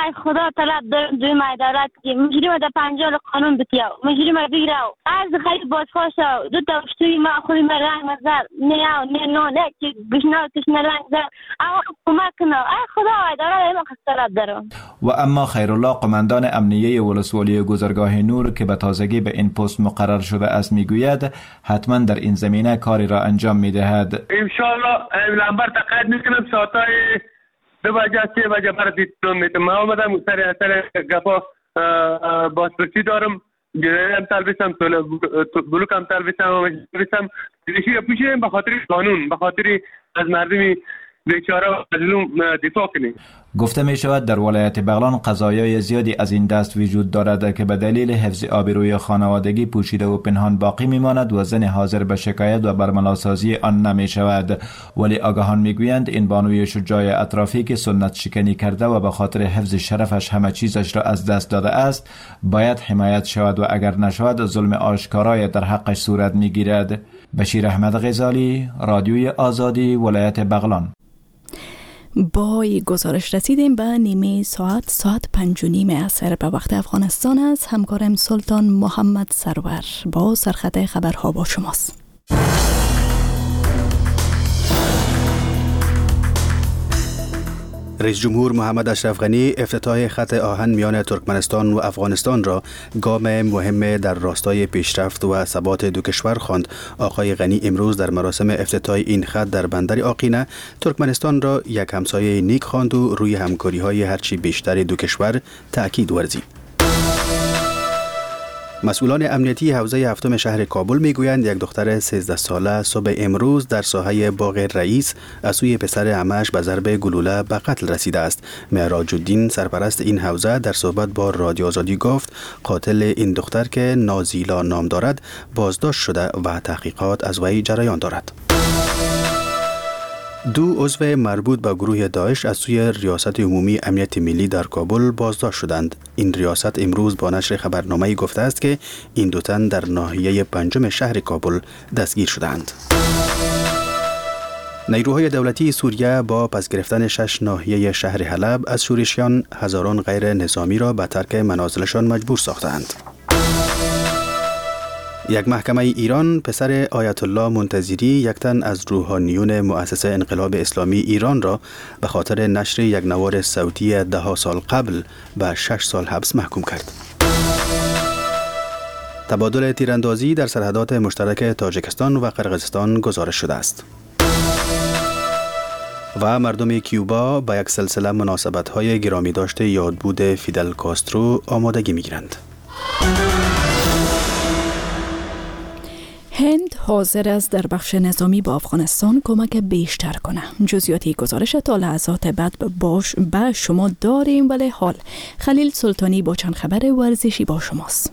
H: ای خدا طلب دارم دوی دولت که مجرم در پنجال قانون بتیاو مجرم بگیراو عرض خیلی بازخواسته دو تا اشتوی ما خوری من رنگ مزر نیاو نه نه که گشناو تشنه رنگ زر اما کمک کنه ای خدا دولت ایما طلب دارم.
T: و اما خیرالله قماندان امنیه ولسوالی گذرگاه نور که به تازگی به این پست مقرر شده است میگوید حتما در این زمینه کاری را انجام میدهد.
N: ان شاء الله لامبر تقاعد میکنم ساعتای 2 بجه 3 بجه برای دیدن میتونم. ما آمدم سر گپا بازپرسی دارم، جنایت هم تلبیسم، بلوک هم تلبیسم دیشی پیشیم به خاطر قانون، به خاطر از مردمی بیچاره و مظلوم دفاع کنیم.
T: گفته می شود در ولایت بغلان قضایای زیادی از این دست وجود دارد که به دلیل حفظ آبروی خانوادگی پوشیده و پنهان باقی می ماند و زن حاضر به شکایت و برملاسازی آن نمی شود. ولی آگاهان می گویند این بانوی شجاع اطرافی که سنت شکنی کرده و به خاطر حفظ شرفش همه چیزش را از دست داده است باید حمایت شود و اگر نشود ظلم آشکارای در حقش صورت می گیرد. بشیر احمد غزالی، رادیوی آزادی، ولایت بغلان.
A: با این گزارش رسیدیم به نیمه ساعت 5:30 عصر به وقت افغانستان است. همکارم سلطان محمد سرور با سرخط خبرها با شماست.
F: رئیس جمهور محمد اشرف غنی افتتاح خط آهن میان ترکمنستان و افغانستان را گام مهم در راستای پیشرفت و ثبات دو کشور خواند. آقای غنی امروز در مراسم افتتاح این خط در بندر آقینه ترکمنستان را یک همسایه نیک خواند و روی همکاری‌های هرچی بیشتر دو کشور تأکید ورزید. مسئولان امنیتی حوزه هفتم شهر کابل میگویند یک دختر 13 ساله صبح امروز در ساحه باغ رئیس از سوی پسر عمه‌اش به ضرب گلوله به قتل رسیده است. معراج الدین سرپرست این حوزه در صحبت با رادیو آزادی گفت قاتل این دختر که نازیلا نام دارد بازداشت شده و تحقیقات از وی جریان دارد. 2 عضو مربوط به گروه داعش از سوی ریاست عمومی امنیت ملی در کابل بازداشت شدند. این ریاست امروز با نشر خبرنامه‌ای گفته است که این دو تن در ناحیه 5 شهر کابل دستگیر شدند. نیروهای دولتی سوریه با پس گرفتن 6 ناحیه شهر حلب از شورشیان هزاران غیر نظامی را به ترک منازلشان مجبور ساختند. یک محکمه ایران پسر آیت الله منتظری یک تن از روحانیون مؤسسه انقلاب اسلامی ایران را به خاطر نشر یک نوار صوتی 10 سال قبل به 6 سال حبس محکوم کرد. تبادل تیراندازی در سرحدات مشترک تاجیکستان و قرقیزستان گزارش شده است. و مردم کیوبا با یک سلسله مناسبت‌های گرامی داشته یادبود فیدل کاسترو آمادگی می‌گیرند.
A: هند حاضر است در بخش نظامی با افغانستان کمک بیشتر کنه. جزئیاتی گزارش تا لحظات بعد به شما داریم، ولی حال خلیل سلطانی با چند خبر ورزشی با شماست.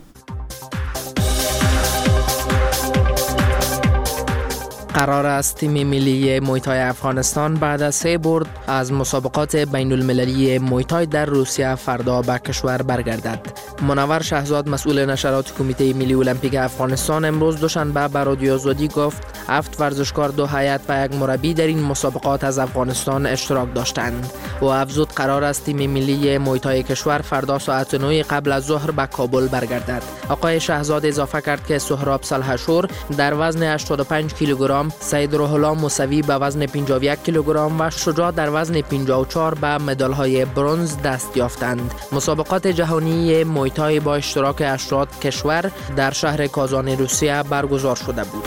O: قرار است تیم ملی مویتای افغانستان بعد از 3 برد از مسابقات بین المللی مویتای در روسیه فردا به کشور برگردد. منور شهزاد مسئول نشرات کمیته ملی المپیک افغانستان امروز دوشنبه به رادیو آزادی گفت 7 ورزشکار، 2 هیئت و 1 مربی در این مسابقات از افغانستان اشتراک داشتند. و افزود قرار است تیم ملی مویتای کشور فردا ساعت 9 قبل از ظهر به کابل برگردد. آقای شهزاد اضافه کرد که سهراب سلحشور در وزن 85 کیلوگرم، سید روح الله موسوی به وزن 51 کیلوگرم و شجاع در وزن 54 به مدال‌های برنز دست یافتند. مسابقات جهانی مویتای با اشتراک 80 کشور در شهر کازان روسیه برگزار شده بود.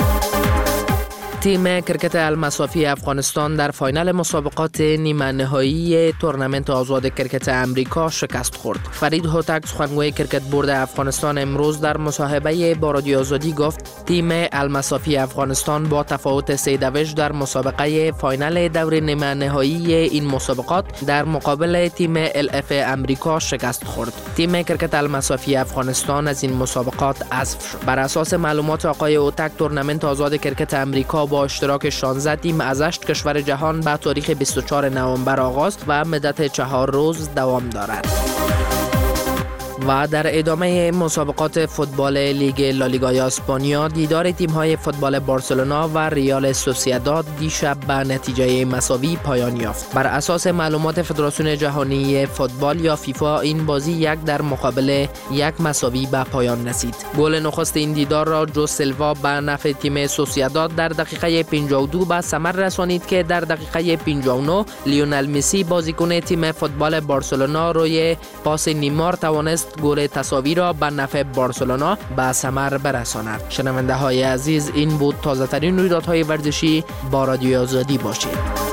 O: تیم کرکت المصافی افغانستان در فاینال مسابقات نیمه نهایی تورنمنت آزاد کرکت امریکا شکست خورد. فرید هوتک سخنگوی کرکت بورد افغانستان امروز در مصاحبه با رادیو آزادی گفت تیم المصافی افغانستان با تفاوت 3-2 در مسابقه فاینال دور نیمه نهایی این مسابقات در مقابل تیم LF امریکا شکست خورد. تیم کرکت المصافی افغانستان از این مسابقات حذف شد. بر اساس معلومات آقای هوتک تورنمنت آزاد کرکت امریکا با اشتراک 16 تیم از 8 کشور جهان به تاریخ 24 نوامبر آغاز و مدت 4 روز دوام دارد.
I: و در ادامه مسابقات فوتبال لیگ لالیگای اسپانیا دیدار تیم‌های فوتبال بارسلونا و ریال سوسییداد دیشب به نتیجه مساوی پایان یافت. بر اساس معلومات فدراسیون جهانی فوتبال یا فیفا این بازی 1 در مقابل 1 مساوی به پایان رسید. گل نخست این دیدار را جو سیلوا به نفع تیم سوسییداد در دقیقه 52 به ثمر رسانید که در دقیقه 59 لیونل مسی بازیکن تیم فوتبال بارسلونا روی پاس نیمار توانست گل تساوی را به نفع بارسلونا به ثمر برساند. شنونده های عزیز، این بود تازه ترین رویدادهای ورزشی. با رادیو آزادی باشید.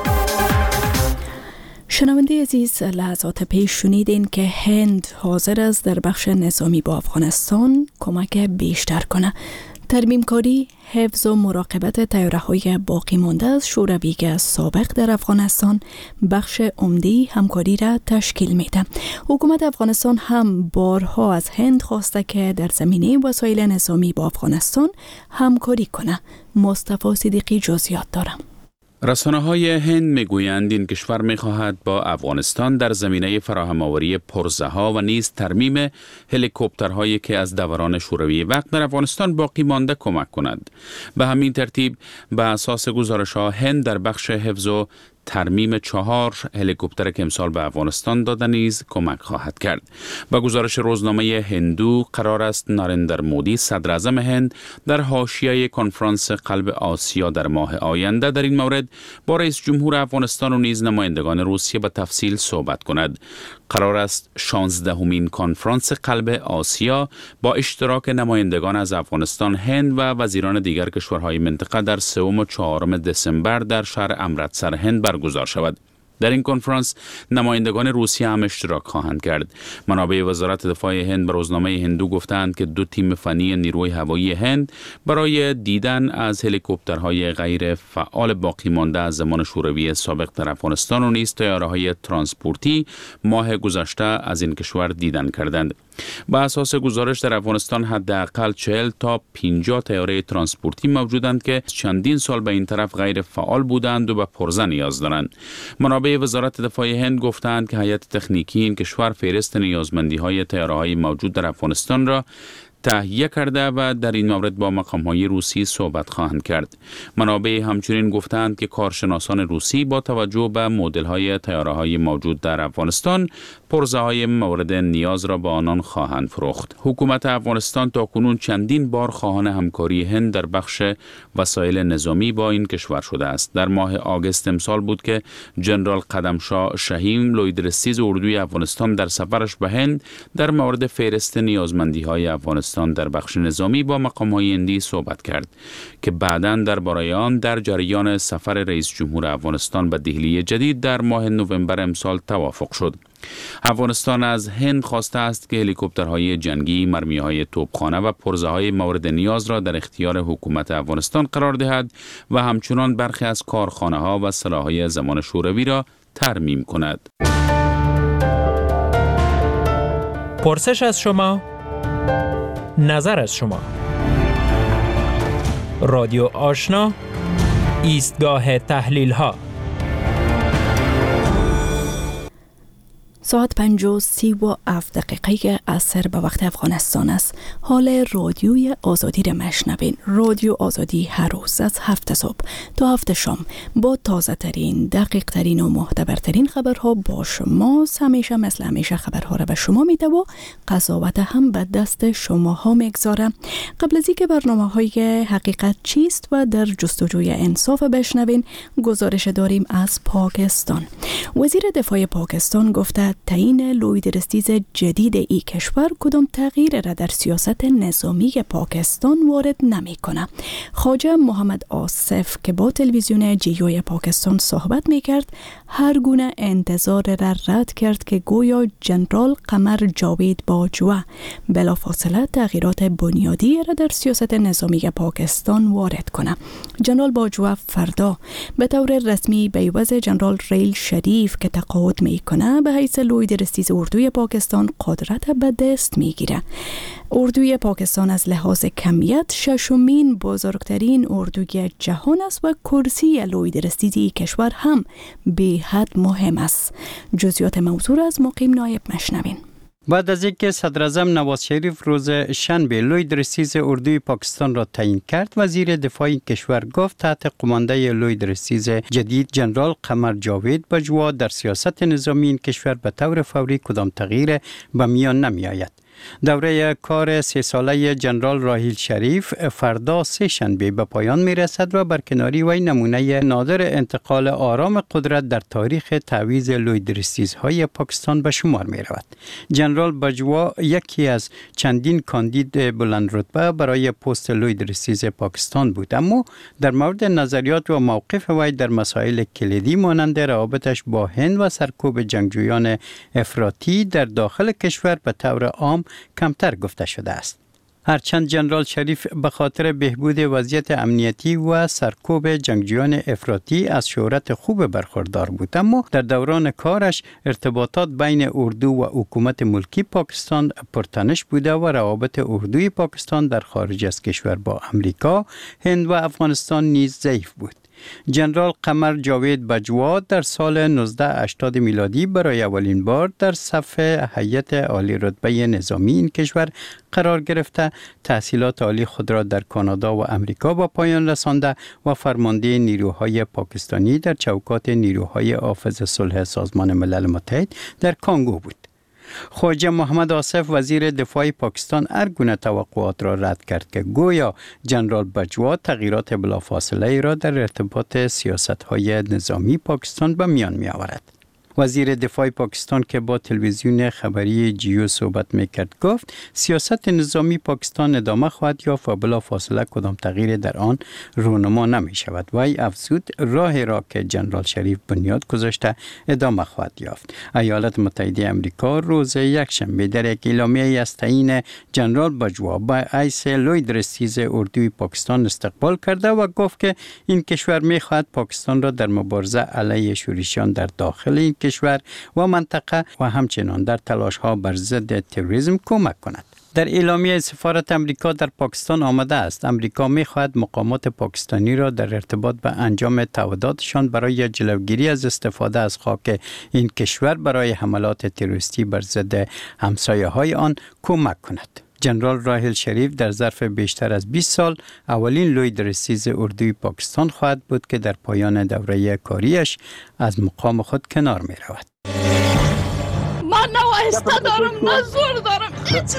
A: شنونده عزیز، لحظات پیش شنیدین که هند حاضر است در بخش نظامی با افغانستان کمک بیشتر کنه. ترمیمکاری، حفظ و مراقبت طیاره‌های باقی مانده از شوروی سابق در افغانستان بخش عمده همکاری را تشکیل میده. حکومت افغانستان هم بارها از هند خواسته که در زمینه وسایل نظامی با افغانستان همکاری کنه. مصطفی صدیقی جزئیات دارم.
U: رسانه‌های هند میگویند این کشور می‌خواهد با افغانستان در زمینه فراهم‌آوری پرزه‌ها و نیز ترمیم هلیکوپترهایی که از دوران شوروی وقت در افغانستان باقی مانده کمک کند. به همین ترتیب به اساس گزارش‌ها هند در بخش حفظ و ترمیم 4 هلیکوپتر که امسال به افغانستان داده نیز کمک خواهد کرد. با گزارش روزنامه هندو قرار است نارندر مودی صدر اعظم هند در حاشیه کنفرانس قلب آسیا در ماه آینده در این مورد با رئیس جمهور افغانستان و نیز نمایندگان روسیه به تفصیل صحبت کند. قرار است 16مین کنفرانس قلب آسیا با اشتراک نمایندگان از افغانستان، هند و وزیران دیگر کشورهای منطقه در 3 و 4 دسامبر در شهر امرتسر هند برگزار شود. در این کنفرانس نمایندگان روسیه هم اشتراک خواهند کرد. منابع وزارت دفاع هند به روزنامه هندو گفتند که 2 تیم فنی نیروی هوایی هند برای دیدن از هلیکوپترهای غیر فعال باقی مانده از زمان شوروی سابق در افغانستان و نیز طیاره‌های ترانسپورتی ماه گذشته از این کشور دیدن کردند. با اساس گزارش در افغانستان حداقل 40 تا 50 طیاره ترانسپورتی موجودند که چندین سال به این طرف غیر فعال بودند و به پرزه نیاز دارند. منابع وزارت دفاع هند گفتند که هیئت تکنیکی این کشور فهرست نیازمندی‌های طیاره‌های موجود در افغانستان را تهیه کرده و در این مورد با مقام‌های روسی صحبت خواهند کرد. منابع همچنین گفتند که کارشناسان روسی با توجه به مدل‌های طیاره‌های موجود در افغانستان پرزه‌های مورد نیاز را به آنان خواهند فروخت. حکومت افغانستان تاکنون چندین بار خواهان همکاری هند در بخش وسایل نظامی با این کشور شده است. در ماه آگوست امسال بود که جنرال قدمشاه شهیم لویدرستیز اردوی افغانستان در سفرش به هند در مورد فهرست نیازمندی‌های افغانستان در بخش نظامی با مقام‌های هندی صحبت کرد که بعداً درباره آن در جریان سفر رئیس جمهور افغانستان به دهلی جدید در ماه نوامبر امسال توافق شد. افغانستان از هند خواسته است که هلیکوپترهای جنگی، مرمی‌های توپخانه و پرزه‌های مورد نیاز را در اختیار حکومت افغانستان قرار دهد و همچنان برخی از کارخانه‌ها و سلاح‌های زمان شوروی را ترمیم کند.
V: پرسش از شما، نظر از شما. رادیو آشنا، ایستگاه تحلیل ها.
A: ساعت 5:37 عصر به وقت افغانستان است. حال رادیوی آزادی را مشنوین. رادیو آزادی هر روز از 7 صبح تا 7 شام با تازه ترین، دقیق ترین و معتبرترین خبرها با شما. همیشه مثل همیشه خبرها را به شما میده و قضاوت هم به دست شما ها میگذاره. قبل از اینکه برنامه‌های حقیقت چیست و در جستجوی انصاف بشنوین، گزارش داریم از پاکستان. وزیر دفاع پاکستان گفته تعیین لویدرستیز جدید ای کشور کدام تغییر را در سیاست نظامی پاکستان وارد نمی‌کنه. خواجه محمد آصف که با تلویزیون جیوی پاکستان صحبت می‌کرد، هر گونه انتظار را رد کرد که گویا جنرال قمر جاوید باجوه بلافاصله تغییرات بنیادی را در سیاست نظامی پاکستان وارد کنه. جنرال باجوه فردا به طور رسمی به عوض جنرال ریل شریف که تقاعد می‌کنه به حیث لویدرستیز اردوی پاکستان قدرت به دست میگیره. اردوی پاکستان از لحاظ کمیت 6مین بزرگترین اردوی جهان است و کرسی لویدرستیزی کشور هم به حد مهم است. جزئیات موضوع از مقیم نایب مشنوین.
C: بعد از اینکه صدر اعظم نواز شریف روز شنبه لوی درستیز اردوی پاکستان را تعیین کرد، وزیر دفاع کشور گفت تحت قمانده لوی درستیز جدید جنرال قمر جاوید بجوا در سیاست نظامی این کشور به طور فوری کدام تغییر به میان نمی آید. دوره کار 3 ساله جنرال راحیل شریف فردا سه‌شنبه به پایان می رسد و برکناری وی نمونه نادر انتقال آرام قدرت در تاریخ تعویض لوی درستیزهای پاکستان به شمار می رود. جنرال بجوا یکی از چندین کاندید بلند رتبه برای پست لوی درستیز پاکستان بود، اما در مورد نظریات و موقف وی در مسائل کلیدی مانند روابطش با هند و سرکوب جنگجویان افراطی در داخل کشور به طور عام کمتر گفته شده است. هرچند جنرال شریف به خاطر بهبود وضعیت امنیتی و سرکوب جنگجویان افراطی از شهرت خوب برخوردار بود، اما در دوران کارش ارتباطات بین اردو و حکومت ملکی پاکستان پرتنش بوده و روابط اردوی پاکستان در خارج از کشور با امریکا، هند و افغانستان نیز ضعیف بود. جنرال قمر جاوید بجوا در سال 1980 میلادی برای اولین بار در صف هیئت عالی رتبه نظامی این کشور قرار گرفته، تحصیلات عالی خود را در کانادا و امریکا با پایان رسانده و فرمانده نیروهای پاکستانی در چوکات نیروهای حافظ صلح سازمان ملل متحد در کانگو بود. خواجه محمد آصف وزیر دفاع پاکستان هر گونه توقعات را رد کرد که گویا جنرال بجوا تغییرات بلافاصله را در ارتباط سیاست‌های نظامی پاکستان به میان می‌آورد. وزیر دفاع پاکستان که با تلویزیون خبری جیو صحبت میکرد گفت سیاست نظامی پاکستان ادامه خواهد یافت و بلافاصله کدام تغییر در آن رونما نمی شود. وی افزود راهی را که جنرال شریف بنیاد گذاشته ادامه خواهد یافت. ایالات متحده آمریکا روز یکشنبه در یک اعلامیه از تعیین جنرال بجوا به حیث لوی درستیز اردوی پاکستان استقبال کرده و گفت که این کشور می‌خواهد پاکستان را در مبارزه علیه شورشیان در داخل این کشور و منطقه و همچنان در تلاش‌ها بر ضد تروریسم کمک کند. در اعلامیه سفارت امریکا در پاکستان آمده است امریکا می‌خواهد مقامات پاکستانی را در ارتباط به انجام تعهداتشان برای جلوگیری از استفاده از خاک این کشور برای حملات تروریستی بر ضد همسایه‌های آن کمک کند. جنرال راحیل شریف در ظرف بیشتر از 20 سال اولین لوی درستیز اردوی پاکستان خواهد بود که در پایان دوره کاریش از مقام خود کنار می رود.
D: من نه وایسته دارم نه زور دارم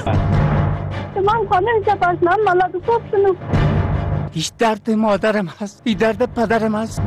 D: من خانه که پاشنم مالا دو پوپسنو
W: هیچ درد مادرم هست، هیچ درد پدرم هست.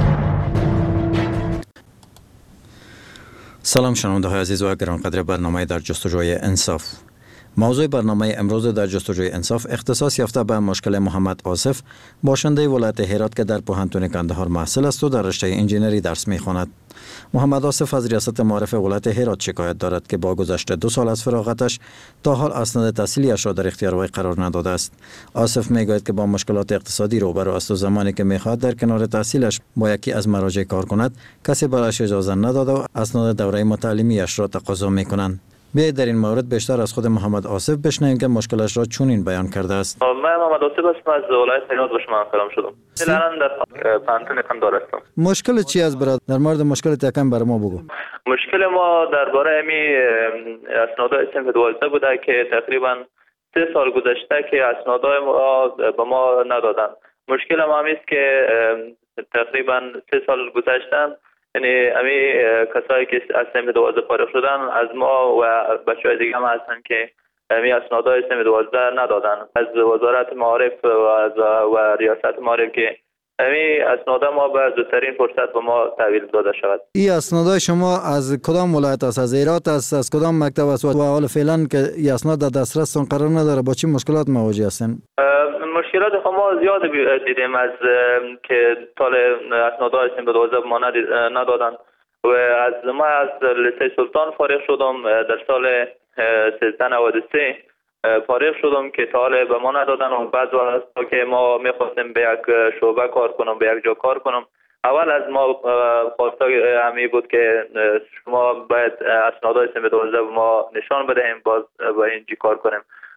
X: سلام شنونده های عزیز و گرانقدر برنامه در جستجوی انصاف. موضوع برنامه امروز در جستجوی انصاف اختصاص یافته به مشکل محمد آصف، باشنده ولایت هرات که در پوهنتون کندهار محصل است و در رشته انجینری درس می‌خواند. محمد آصف از ریاست معارف ولایت هرات شکایت دارد که با گذشت 2 سال از فراغتش تا حال اسناد تحصیلیش را در اختیار وی قرار نداده است. آصف میگوید که با مشکلات اقتصادی روبرو است و زمانی که می‌خواهد در کنار تحصیلش با یکی از مراجع کار کند، کسی برایش اجازه نداده و اسناد دوره متعلیمیش را تقاضا می‌کنند. بیایید در این مورد بیشتر از خود محمد آصف بشنویم که مشکلش را چنین بیان کرده است.
Y: من محمد آصف هستم، از ولایت هرات به شما سلام شدم. الان در پانتون کندهار هستم.
X: مشکل چی است برات؟ در مورد مشکل یکم بر ما بگو.
Y: مشکل ما درباره امی اسنادهای صنف 12 بوده که تقریبا 3 سال گذشته که اسنادهای ما به ما ندادن. مشکل ما است که تقریبا 3 سال گذشتن، یعنی امی کسایی که از صنف 12 فارغ شدن از ما و بچه‌های دیگه هم هستن که امی اسنادهای صنف 12 ندادن. از وزارت معارف و ریاست معارف که امی اسناد ما به زودترین فرصت به ما تحویل داده شود.
X: این اسنادهای شما از کدام ولایت است؟ از هرات است؟ از کدام مکتب است؟ و حال فعلا که این اسناد در دسترستان قرار نداره، با چه مشکلات مواجه هستین؟
Y: مشکلات ما زیاد دیدیم از که طال اسنادهای صنف 12 ما ندادن و از ما از لیسه سلطان فارغ شدم در سال 1393 فارغ شدم که طالب به ما ندادن و بعد وقتا که ما میخواستیم به یک شعبه کار کنم، به یک جا کار کنم، اول از ما خواسته همی بود که شما باید اسنادهای صنف 12 ما نشان بدهیم باز با اینجی کار کنیم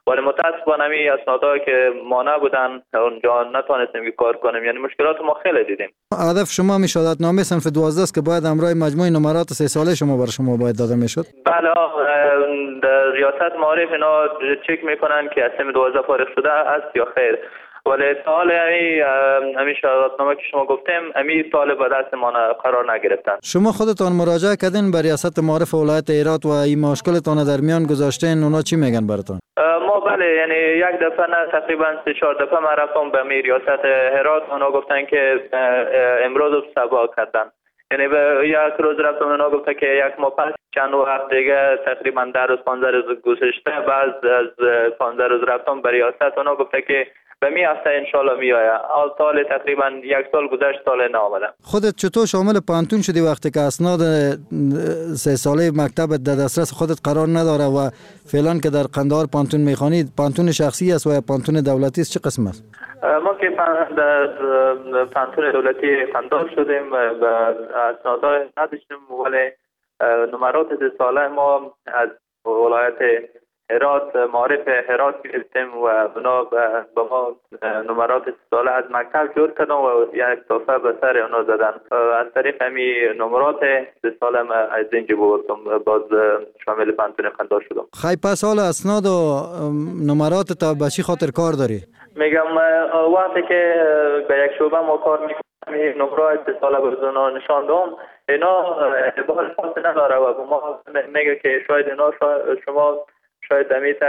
Y: ولی متاسفانه می اسنادایی که ما نبودن اونجا نتونستیم که کار کنیم. یعنی مشکلات ما خیلی دیدیم.
X: هدف شما می شهادتنامه صنف 12 است که باید همراه مجموع نمرات 3 ساله شما بر شما باید داده میشد.
Y: بله، ریاست معارف اینا چک میکنن که از سن 12 فارغ شده است یا خیر. ولی تا حال همین شهادتنامه که شما گفتیم همین طالب به دست ما قرار نگرفتن.
X: شما خودتان مراجعه کردین به ریاست معارف ولایت هرات و این مشکلتان در میان گذاشتین، اونا چی میگن براتون؟
Y: ما بله، یعنی یک دفعه نه تقریبا 3-4 دفعه من رفتم به ریاست هرات، اونا گفتن که امروز سبا کردن. یعنی به یک روز رفتم، اونا گفتن که یک ماه پس چند وقت دیگه تقریبا 10 روز 15 روز گذشته بعد از 15 روز رفتم به ریاست، اونا گفتن که به می هفته انشالله می آید. سال تقریبا 1 سال گذشت سال نآمده.
X: خودت چطور شامل پانتون شدی وقتی که اسناد 3 ساله مکتبت در دسترس خودت قرار نداره و فعلا که در قندهار پانتون میخوانید؟ پانتون شخصی است و پانتون دولتی است؟ چه قسم است؟
Y: ما که در پانتون دولتی قندهار شدیم و اسنادهای نداشتیم، ولی نمرات 3 ساله ما از ولایت هرات معارف هرات گرفتیم و بنا به ما نمرات 3 ساله از مکتب جور کردن و یک تحفه به سر اونا زدن. از طریق همین نمرات 3 ساله ما از اینجا بردم، باز شامل پانتون قندهار شدم.
X: خیلی پس حال اسناد و نمرات تا به چی خاطر کار داری؟
Y: میگم وقتی که به یک شعبه ما کار میکنیم نمرات 3 ساله به نشان دادم، اینا اعتبار خاصی نداره و ما میگه که شاید اینا شما شاید دمیت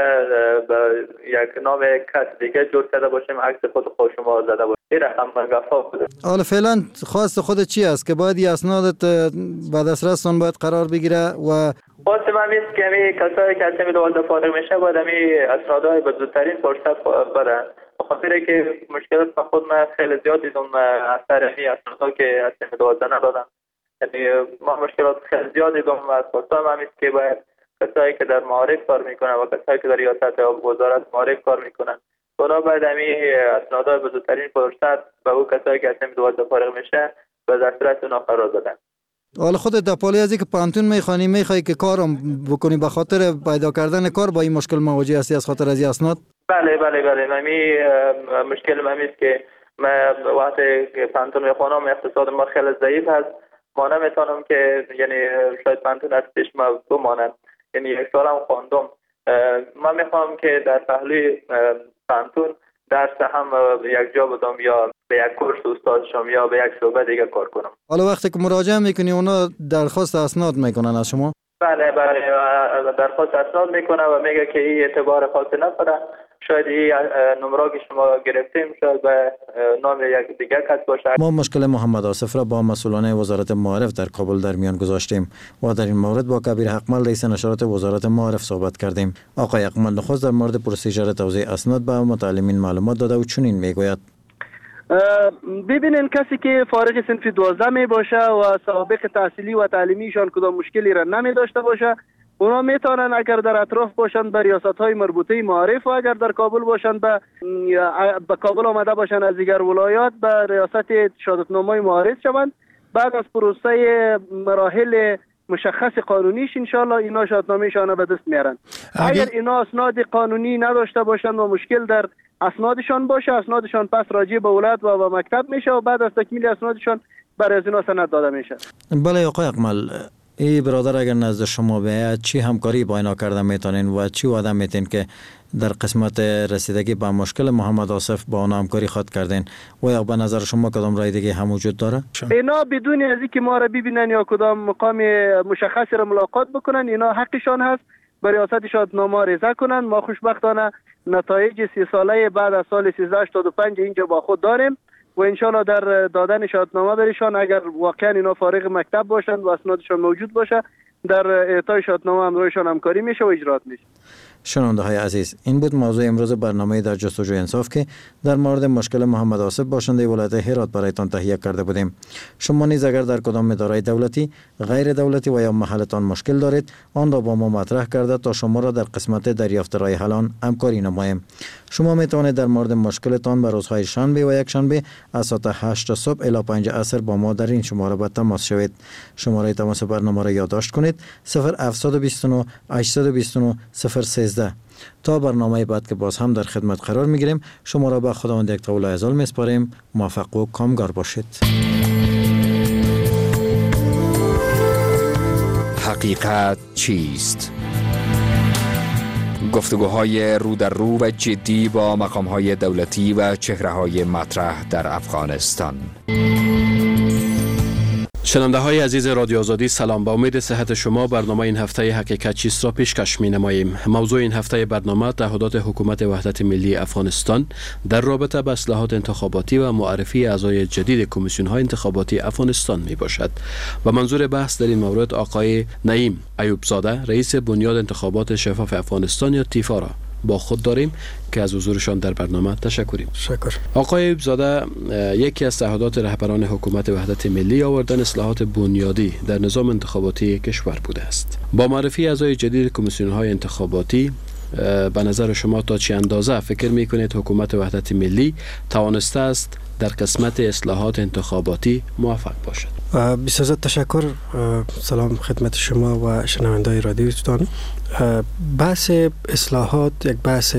Y: به یک نام کس دیگه جور کرده باشیم، عکس خود شما زده باشیم. این رقم گفا بوده.
X: حالا فعلا خواست خودت چی است که باید اسنادت به دسترستان باید قرار بگیره و
Y: واسه من میست که همین کسایی که از سن 12 فارغ میشه باید همین اسنادهای به زودترین فرصت بدن. بخاطر که مشکلات با خود من خیلی زیاد دیدم اثر همین اسنادها که از سن 12 ندادن. یعنی ما مشکلات خیلی زیاد دیدم و از خواستم من میست که باید کسایی که در معارف کار میکنن و کسایی که در ریاست وزارت معارف کار میکنن اونا باید همین اسنادها به زودترین فرصت به او کسایی که از سن 12 فارغ میشه به دسترس اونا قرار دادن.
X: حالا خودت در پالی ازی که پانتون میخوای که کارم بکنی به خاطر پیدا کردن کار با این مشکل مواجه هستی از خاطر از اسناد؟
Y: بله همین مشکل من است که من وقتی که پانتون میخوانم اقتصاد ما خیلی ضعیف هست، ما نمیتونم که یعنی شاید پانتون از پیش ما بمانم. یعنی 1 سال هم خواندم. من میخوام که در پهلوی پانتون درس هم یک جا بدم یا به یک کورس استاد شم یا به یک شعبه دیگه کار کنم.
X: حالا وقتی که مراجعه میکنی اونا درخواست اسناد میکنن از شما؟
Y: بله درخواست اسناد میکنه و میگه که این اعتبار خاصی نداره، شاید این نمره که شما گرفتیم شاید به نام یک دیگه کس باشه.
X: ما مشکل محمد آصف را با مسئولان وزارت معارف در کابل در میان گذاشتیم و در این مورد با کبیر حقمل رئیس نشرات وزارت معارف صحبت کردیم. آقای حقمل نخست در مورد پروسیجر توزیع اسناد به متعلمین معلومات داده و چنین میگوید:
E: ببینین کسی که فارغ صنف 12 می باشه و سابقه تحصیلی و تعلیمیشان کدام مشکلی را نمی داشته باشه، اونا میتونن اگر در اطراف باشند به ریاست‌های مربوطه معارف و اگر در کابل باشند به کابل آمده باشند از دیگر ولایات به ریاست شهادتنامه معارف شوند. بعد از پروسه مراحل مشخص قانونیش انشالله اینا شهادتنامه‌شان به دست میارن. اگر اینا اسناد قانونی نداشته باشند و مشکل در اسنادشان باشه، اسنادشان پس راجع به ولایت و به مکتب میشه و بعد از تکمیل اسنادشان برای از اینا سند داده میشه.
X: بله آقای اکمل، ای برادر اگر نزد شما بیاید چی همکاری با اینا کرده میتونین و چی وعده میتین که در قسمت رسیدگی به مشکل محمد آصف با آنها همکاری خواهد کردین و یا به نظر شما کدام راه دیگه هم وجود داره؟
E: اینا بدون از اینکه ما را ببینن یا کدام مقام مشخصی را ملاقات بکنن، اینا حقشان هست به ریاست شهادتنامه عریضه کنن. ما خوشبختانه نتایج 3 ساله بعد از سال 1385 اینجا با خود داریم و انشالله در دادن شهادتنامه برشان اگر واقعا اینا فارغ مکتب باشند و اسنادشان موجود باشه در اعطای شهادتنامه همراهشان همکاری میشه و اجرات میشه.
X: شنونده های عزیز، این بود موضوع امروز برنامه در جستجوی انصاف که در مورد مشکل محمد آصف باشنده ولایت هرات برایتان تهیه کرده بودیم. شما نیز اگر در کدام اداره دولتی، غیر دولتی و یا محلتان مشکل دارید، آن را با ما مطرح کرده تا شما را در قسمت دریافت راه حل همکاری نماییم. شما می توانید در مورد مشکلتان به روزهای شنبه و یک شنبه از ساعت 8 صبح الی 5 عصر با ما در این شماره به تماس شوید. شماره تماس برنامه را یادداشت کنید: 0729 829 013 13. تا برنامه بعد که باز هم در خدمت قرار میگیریم، شما را به خداوند یک قول ازال میسپاریم. موفق و کامگار باشید.
J: حقیقت چیست؟ گفتگوهای رو در رو و جدی با مقامهای دولتی و چهره‌های مطرح در افغانستان.
K: شنونده های عزیز رادیو آزادی، سلام. با امید صحت شما برنامه این هفته حقیقت چیست را پیشکش می نماییم. موضوع این هفته برنامه تعهدات حکومت وحدت ملی افغانستان در رابطه با اصلاحات انتخاباتی و معرفی اعضای جدید کمیسیون های انتخاباتی افغانستان می باشد. و منظور بحث در این مورد آقای نعیم ایوب زاده، رئیس بنیاد انتخابات شفاف افغانستان یا تیفا را با خود داریم که از حضورشان در برنامه تشکریم. آقای ایوب زاده، یکی از تعهدات رهبران حکومت وحدت ملی آوردن اصلاحات بنیادی در نظام انتخاباتی کشور بوده است. با معرفی اعضای جدید کمیسیون‌های انتخاباتی، به نظر شما تا چه اندازه فکر می‌کنید حکومت وحدت ملی توانسته است در قسمت اصلاحات انتخاباتی موفق باشد؟
L: بسیار تشکر. سلام خدمت شما و شنونده‌های رادیوتان. بحث اصلاحات یک بحث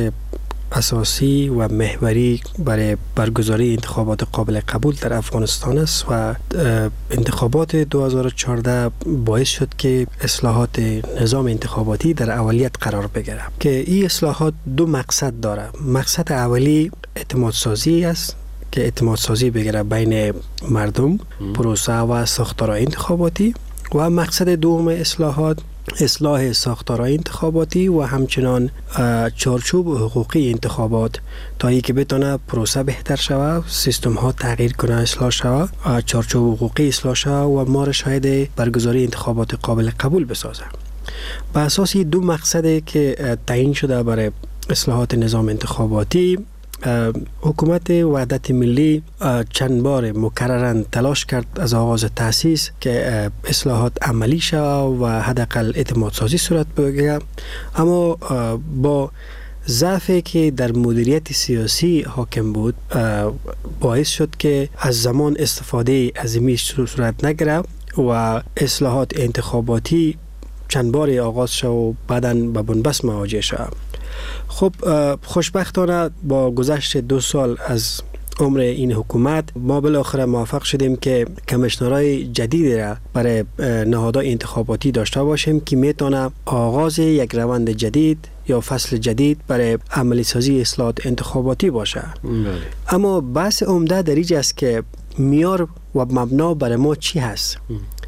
L: اساسی و محوری برای برگزاری انتخابات قابل قبول در افغانستان است و انتخابات 2014 باعث شد که اصلاحات نظام انتخاباتی در اولیت قرار بگیره که این اصلاحات دو مقصد داره. مقصد اولی اعتماد سازی است که اعتماد سازی بگیره بین مردم، پروسه و ساختارهای انتخاباتی، و مقصد دوم اصلاحات اصلاح ساختارهای انتخاباتی و همچنان چارچوب حقوقی انتخابات تا ای که بتونه پروسه بهتر شود، سیستم ها تغییر کنه، اصلاح شود، چارچوب حقوقی اصلاح شود و ما را شاهد برگزاری انتخابات قابل قبول بسازه. به اساس دو مقصد که تعیین شده برای اصلاحات نظام انتخاباتی، حکومت وحدت ملی چند بار مکرراً تلاش کرد از آغاز تأسیس که اصلاحات عملی شود و حداقل اعتماد سازی صورت بگیرد، اما با ضعفی که در مدیریت سیاسی حاکم بود باعث شد که از زمان استفاده عظیمی صورت نگرفت و اصلاحات انتخاباتی چند بار آغاز شد و بعداً به بنبست مواجه شد. خب خوشبختانه با گذشت 2 سال از عمر این حکومت ما بالاخره موفق شدیم که کمیشنرهای جدید را برای نهادهای انتخاباتی داشته باشیم که میتونه آغاز یک روند جدید یا فصل جدید برای عملی سازی اصلاحات انتخاباتی باشه. اما بحث عمده در اینجا است که معیار و مبنا برای ما چی هست؟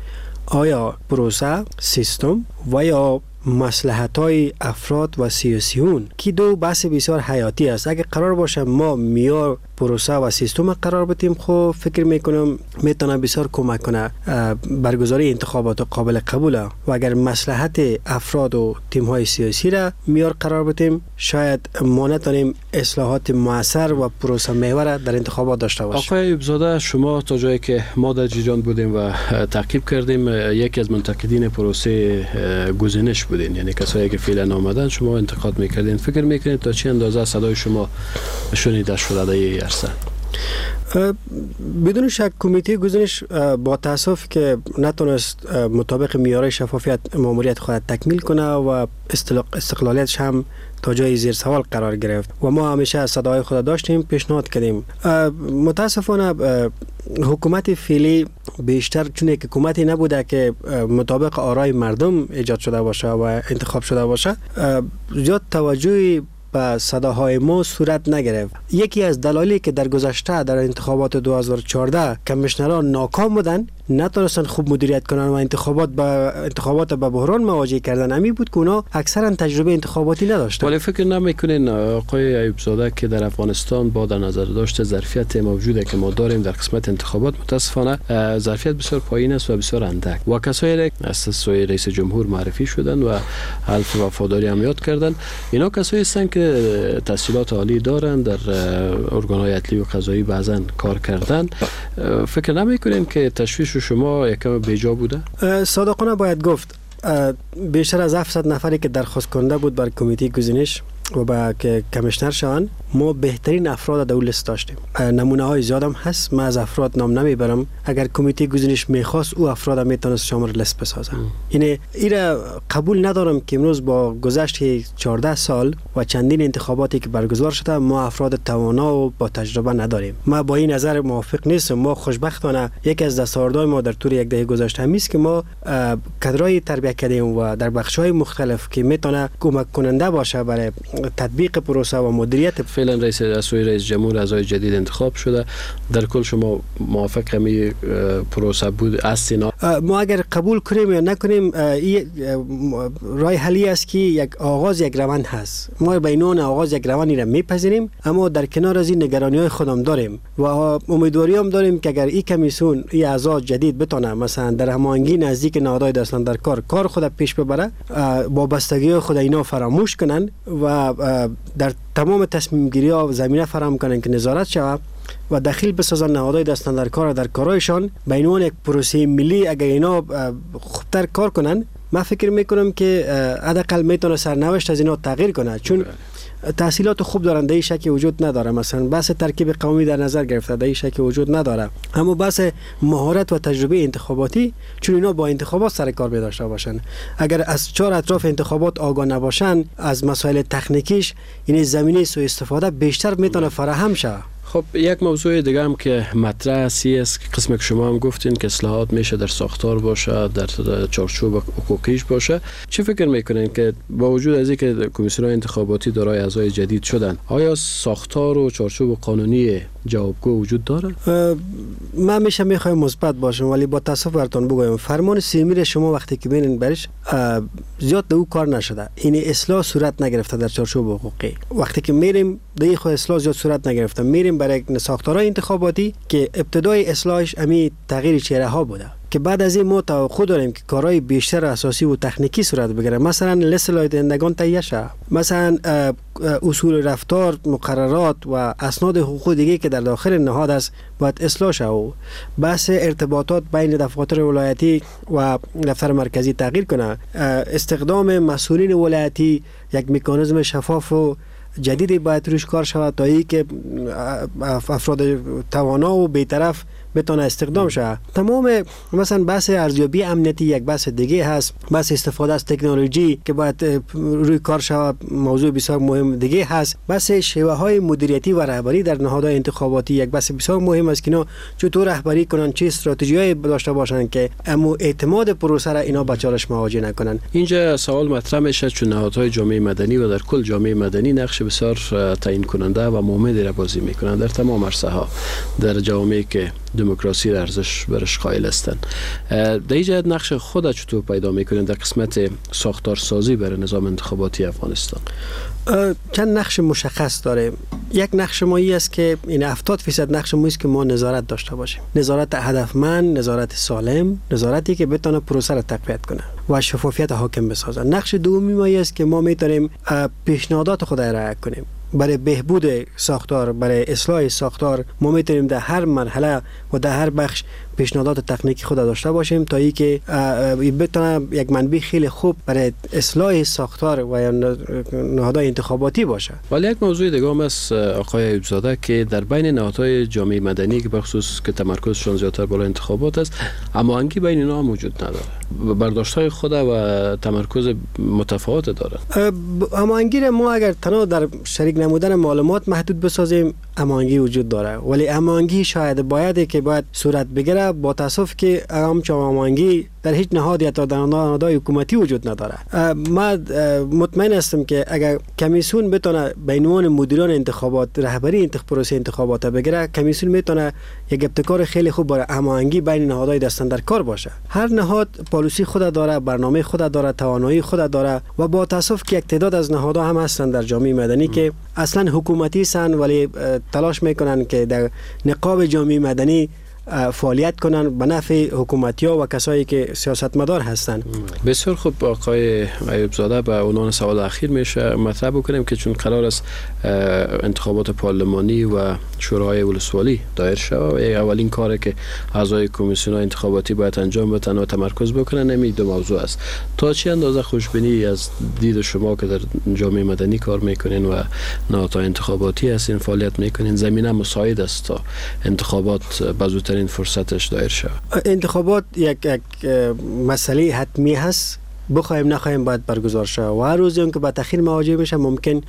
L: آیا پروسه، سیستم و یا مصلحت‌های افراد و سیاسیون که دو بحث بسیار حیاتی است. اگه قرار باشه ما معیار پروسه و سیستم قرار بدیم، خب فکر میکنم میتونه بسیار کمک کنه برگزاری انتخابات قابل قبوله، و اگر مصلحت افراد و تیم‌های سیاسی را معیار قرار بدیم شاید ما نتونیم اصلاحات موثر و پروسه محور در انتخابات داشته باشیم.
K: آقای ایوب زاده، شما تا جایی که ما در جریان بودیم و تعقیب کردیم یکی از منتقدین پروسه گزینش بودین، یعنی کسایی که فعلا آمدن شما انتقاد میکردین. فکر میکنید تا چه اندازه صدای شما شنیده شده در این عرصه؟
L: بدون شک کمیته گزینش با تاسف که نتونست مطابق معیارهای شفافیت ماموریت خود تکمیل کنه و استقلالیتش هم تا جای زیر سوال قرار گرفت و ما همیشه صدای خود داشتیم، پیشنهاد کردیم. متاسفانه حکومت فعلی بیشتر چون یک حکومتی نبوده که مطابق آرای مردم ایجاد شده باشه و انتخاب شده باشه، زیاد توجهی به صداهای ما صورت نگرفت. یکی از دلایلی که در گذشته در انتخابات 2014 کمیشنران ناکام بودن، نتونستن خوب مدیریت کنن و انتخابات به بحران مواجه کردن، امی بود که اونا اکثرا تجربه انتخاباتی نداشتن.
K: ولی فکر نمیکنین آقای ایوب زاده که در افغانستان با در نظر داشته ظرفیت موجوده که ما داریم در قسمت انتخابات متاسفانه ظرفیت بسیار پایین است و بسیار اندک، و کسایی از سوی رئیس جمهور معرفی شدن و حلف وفاداری هم یاد کردن، اینا کسایی هستند که تحصیلات عالی دارن، در ارگان‌های عدلی و قضایی بعضن کار کردن. فکر نمیکنین که تشویش شما یکم بیجا بوده؟
L: صادقانه باید گفت بیشتر از 700 نفری که درخواست کننده بود بر کمیته گزینش و با که کمیشنر شوند ما بهترین افراد در لیست داشتیم. نمونه های زیادم هست، من از افراد نام نمیبرم. اگر کمیته گزینش میخواست او افراد میتونست شامل لیست بسازه. یعنی ایرا قبول ندارم که امروز با گذشت 14 سال و چندین انتخاباتی که برگزار شده ما افراد توانا و با تجربه نداریم. ما با این نظر موافق نیستم. ما خوشبختانه یکی از دستاوردهای ما در طول یک دهه گذشته همین است که ما کادرای تربیت کردیم و در بخش‌های مختلف که میتونه کمک کننده باشه برای تطبیق پروسه و مدیریت.
K: فعلا رئیس جمهور اعضای جدید انتخاب شده. در کل شما موافق همین پروسه بود استینا؟
L: ما اگر قبول کنیم یا نکنیم رای حلی است که یک روند هست. ما به عنوان آغاز یک روندی را میپذیریم، اما در کنار از این نگرانی‌های خودم داریم و امیدواری هم داریم که اگر این کمیسیون این اعضا جدید بتونه مثلا در هماهنگی نزدیک نهادهای دستان در کار خود پیش ببره، با بستگی خود اینا فراموش کنن و در تمام تصمیم گیری ها زمینه فراهم کنن که نظارت شود و دخیل بسازن نهادهای دستان در کار در کارایشان به عنوان یک پروسه ملی. اگر اینا خوبتر کار کنن من فکر میکنم که حداقل میتونه سرنوشت از اینا تغییر کنه، چون تحصیلات خوب دارن، در این شکی وجود نداره. مثلا بحث ترکیب قومی در نظر گرفته، در این شکی وجود نداره. اما بحث مهارت و تجربه انتخاباتی، چون اینا با انتخابات سر کار داشته باشن، اگر از 4 اطراف انتخابات آگاه نباشن از مسائل تکنیکیش، یعنی زمینه سوء استفاده بیشتر میتونه فراهم شه.
K: خب یک موضوع دیگه هم که مطرح است که قسم که شما هم گفتین که اصلاحات میشه در ساختار باشه، در چارچوب حقوقیش باشه. چه فکر میکنین که با وجود از اینکه کمیسیون انتخاباتی دارای اعضای جدید شدن، آیا ساختار و چارچوب قانونی جوابگو وجود داره؟
L: من میشه میخوایم مثبت باشم، ولی با تاسف براتون بگویم فرمان سیمیر شما وقتی که ببینین برش زیاد دو کار نشده. این اصلاح صورت نگرفته در چارچوب حقوقی. وقتی که میریم دیگه خود اصلاح زیاد صورت نگرفته، میریم برای ساختارهای انتخاباتی که ابتدای اصلاحش امی تغییر چهره ها بوده که بعد از این ما توقع داریم که کارهای بیشتر اساسی و تکنیکی صورت بگیره. مثلا لیست لایحه‌دهندگان تهیه شه، مثلا اصول رفتار، مقررات و اسناد حقوقی دیگه که در داخل نهاد است باید اصلاح شه و بحث ارتباطات بین دفاتر ولایتی و دفتر مرکزی تغییر کنه. استخدام مسئولین ولایتی یک مکانیزم شفاف و جدیدی باید روش کار شود تا ای که افراد توانا و بی‌طرف بتونه استخدام شه. تمام مثلا بحث ارزیابی امنیتی یک بحث دیگه هست، بحث استفاده از تکنولوژی که باید روی کار شود موضوع بسیار مهم دیگه هست. بحث شیوه های مدیریتی و رهبری در نهادهای انتخاباتی یک بحث بسیار مهم است که اینا چطور رهبری کنن، چه استراتژی‌ای داشته باشن که اما اعتماد پروسه را اینا به چالش مواجه نکنن.
K: اینجا سوال مطرح میشه چون نهادهای جامعه مدنی و در کل جامعه مدنی نقش بسیار تعیین کننده و مهمی را بازی میکنند در تمام عرصه‌ها در جامعه که دموکراسی را ارزش برش قائل هستند. در این جهت نقش خود چطور پیدا میکنند در قسمت ساختارسازی برای نظام انتخاباتی افغانستان؟
L: چند نقش مشخص داره. یک نقش مایی است که این 70% نقش مایی است که ما نظارت داشته باشیم، نظارت هدفمند، نظارت سالم، نظارتی که بتونه پروسه را تقویت کنه و شفافیت حاکم بسازه. نقش دومی مایی است که ما میتونیم پیشنهادات خود را رعایت کنیم برای بهبود ساختار، برای اصلاح ساختار. ما میتونیم در هر مرحله و در هر بخش پیشنهادات تکنیکی خود داشته باشیم تا ای که بتونه یک منبع خیلی خوب برای اصلاح ساختار و نهادهای انتخاباتی باشه.
K: ولی یک موضوع دیگه هم است آقای ایوبزاده که در بین نهادهای جامعه مدنی که بخصوص که تمرکزشون زیادتر بالا انتخابات است، هماهنگی بین اینا هم وجود نداره. برداشت‌های خود و تمرکز متفاوت داره.
L: هماهنگی را ما اگر تنها در شریک نمودن معلومات محدود بسازیم هماهنگی وجود داره، ولی هماهنگی شاید باید صورت بگیره. با تاسف که هماهنگی در هیچ نهاد یا در نهادهای حکومتی وجود نداره. من مطمئن هستم که اگر کمیسیون بتونه به عنوان مدیران انتخابات رهبری پروسه انتخابات بگیره، کمیسیون میتونه یک ابتکار خیلی خوب برای هماهنگی بین نهادهای دستان در کار باشه. هر نهاد پالیسی خود داره، برنامه خود داره، توانایی خود داره و با تاسف که یک تعداد از نهادها هم هستن در جامعه مدنی که اصلا حکومتی هستن ولی تلاش میکنن که در نقاب جامعه مدنی فعالیت کنن به نفع حکومتی‌ها و کسایی که سیاستمدار هستند.
K: بسیار خوب. آقای ایوب زاده، به عنوان سوال اخیر میشه مطرح بکنیم که چون قرار است انتخابات پارلمانی و شورای ولسوالی دایر شود و اولین کاری که اعضای کمیسیون انتخاباتی باید انجام بدن و تمرکز بکنن همین دو موضوع است. تا چه اندازه خوشبینی از دید شما که در جامعه مدنی کار میکنین و نهادهای انتخاباتی هستین فعالیت میکنین زمینه مساعد است تا انتخابات به زودترین فرصتش دایر شود؟
L: انتخابات یک مسئله حتمی هست، بخوایم نخوایم باید برگزار شود و هر روزی اون که با تأخیر مواجه میشه ممکن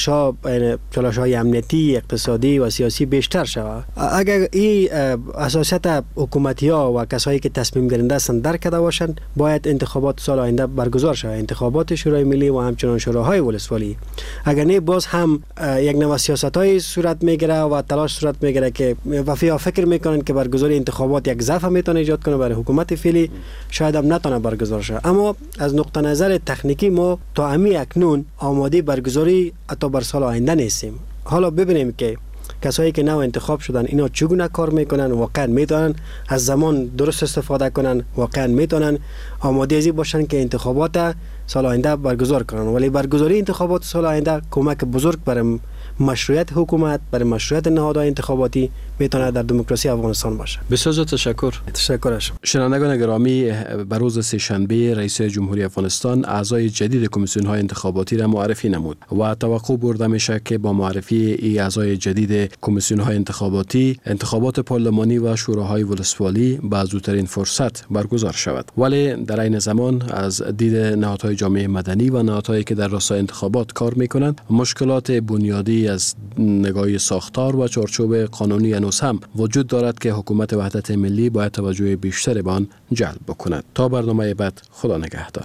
L: چالش‌های امنیتی، اقتصادی و سیاسی بیشتر شود. اگر این اساسیت حکومتی‌ها و کسایی که تصمیم گیرنده هستند درک کرده باشند باید انتخابات سال آینده برگزار شود، انتخابات شورای ملی و همچنان شوراهای ولسوالی. اگر نه باز هم یک نوع سیاست‌های صورت میگیره و تلاش صورت میگیره که وفیا فکر میکنن که برگزاری انتخابات یک ضعف میتونه ایجاد کنه برای حکومت فعلی، شاید هم نتونه برگزار شه. اما از نقطه نظر تکنیکی ما تا اکنون آماده برگزاری حتی بر سال آینده نیستیم. حالا ببینیم که کسایی که نو انتخاب شدن اینا چگونه کار میکنن، واقعا میتونن از زمان درست استفاده کنن، واقعا میتونن آماده ازی باشن که انتخابات سال آینده برگزار کنن. ولی برگزاری انتخابات سال آینده کمک بزرگ برای مشروعیت حکومت، برای مشروعیت نهادهای انتخاباتی میتونه در دموکراسی افغانستان باشه.
K: بسیار تشکر.
L: تشکرش.
K: شنوندگان گرامی، به روز سه‌شنبه رئیس جمهوری افغانستان اعضای جدید کمیسیون های انتخاباتی را معرفی نمود و توقع برده میشه که با معرفی این اعضای جدید کمیسیون های انتخاباتی انتخابات پارلمانی و شوراهای ولسوالی به زودترین فرصت برگزار شود. ولی در این زمان از دید نهادهای جامعه مدنی و نهادهایی که در راستای انتخابات کار میکنند مشکلات بنیادی از نگاه ساختار و چارچوب قانونی هنوز هم وجود دارد که حکومت وحدت ملی باید توجه بیشتر به آن جلب بکند. تا برنامه بعد، خدا نگهدار.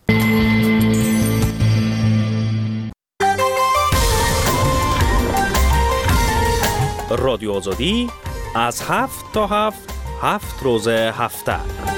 B: رادیو آزادی از 7 تا 7 روز هفته.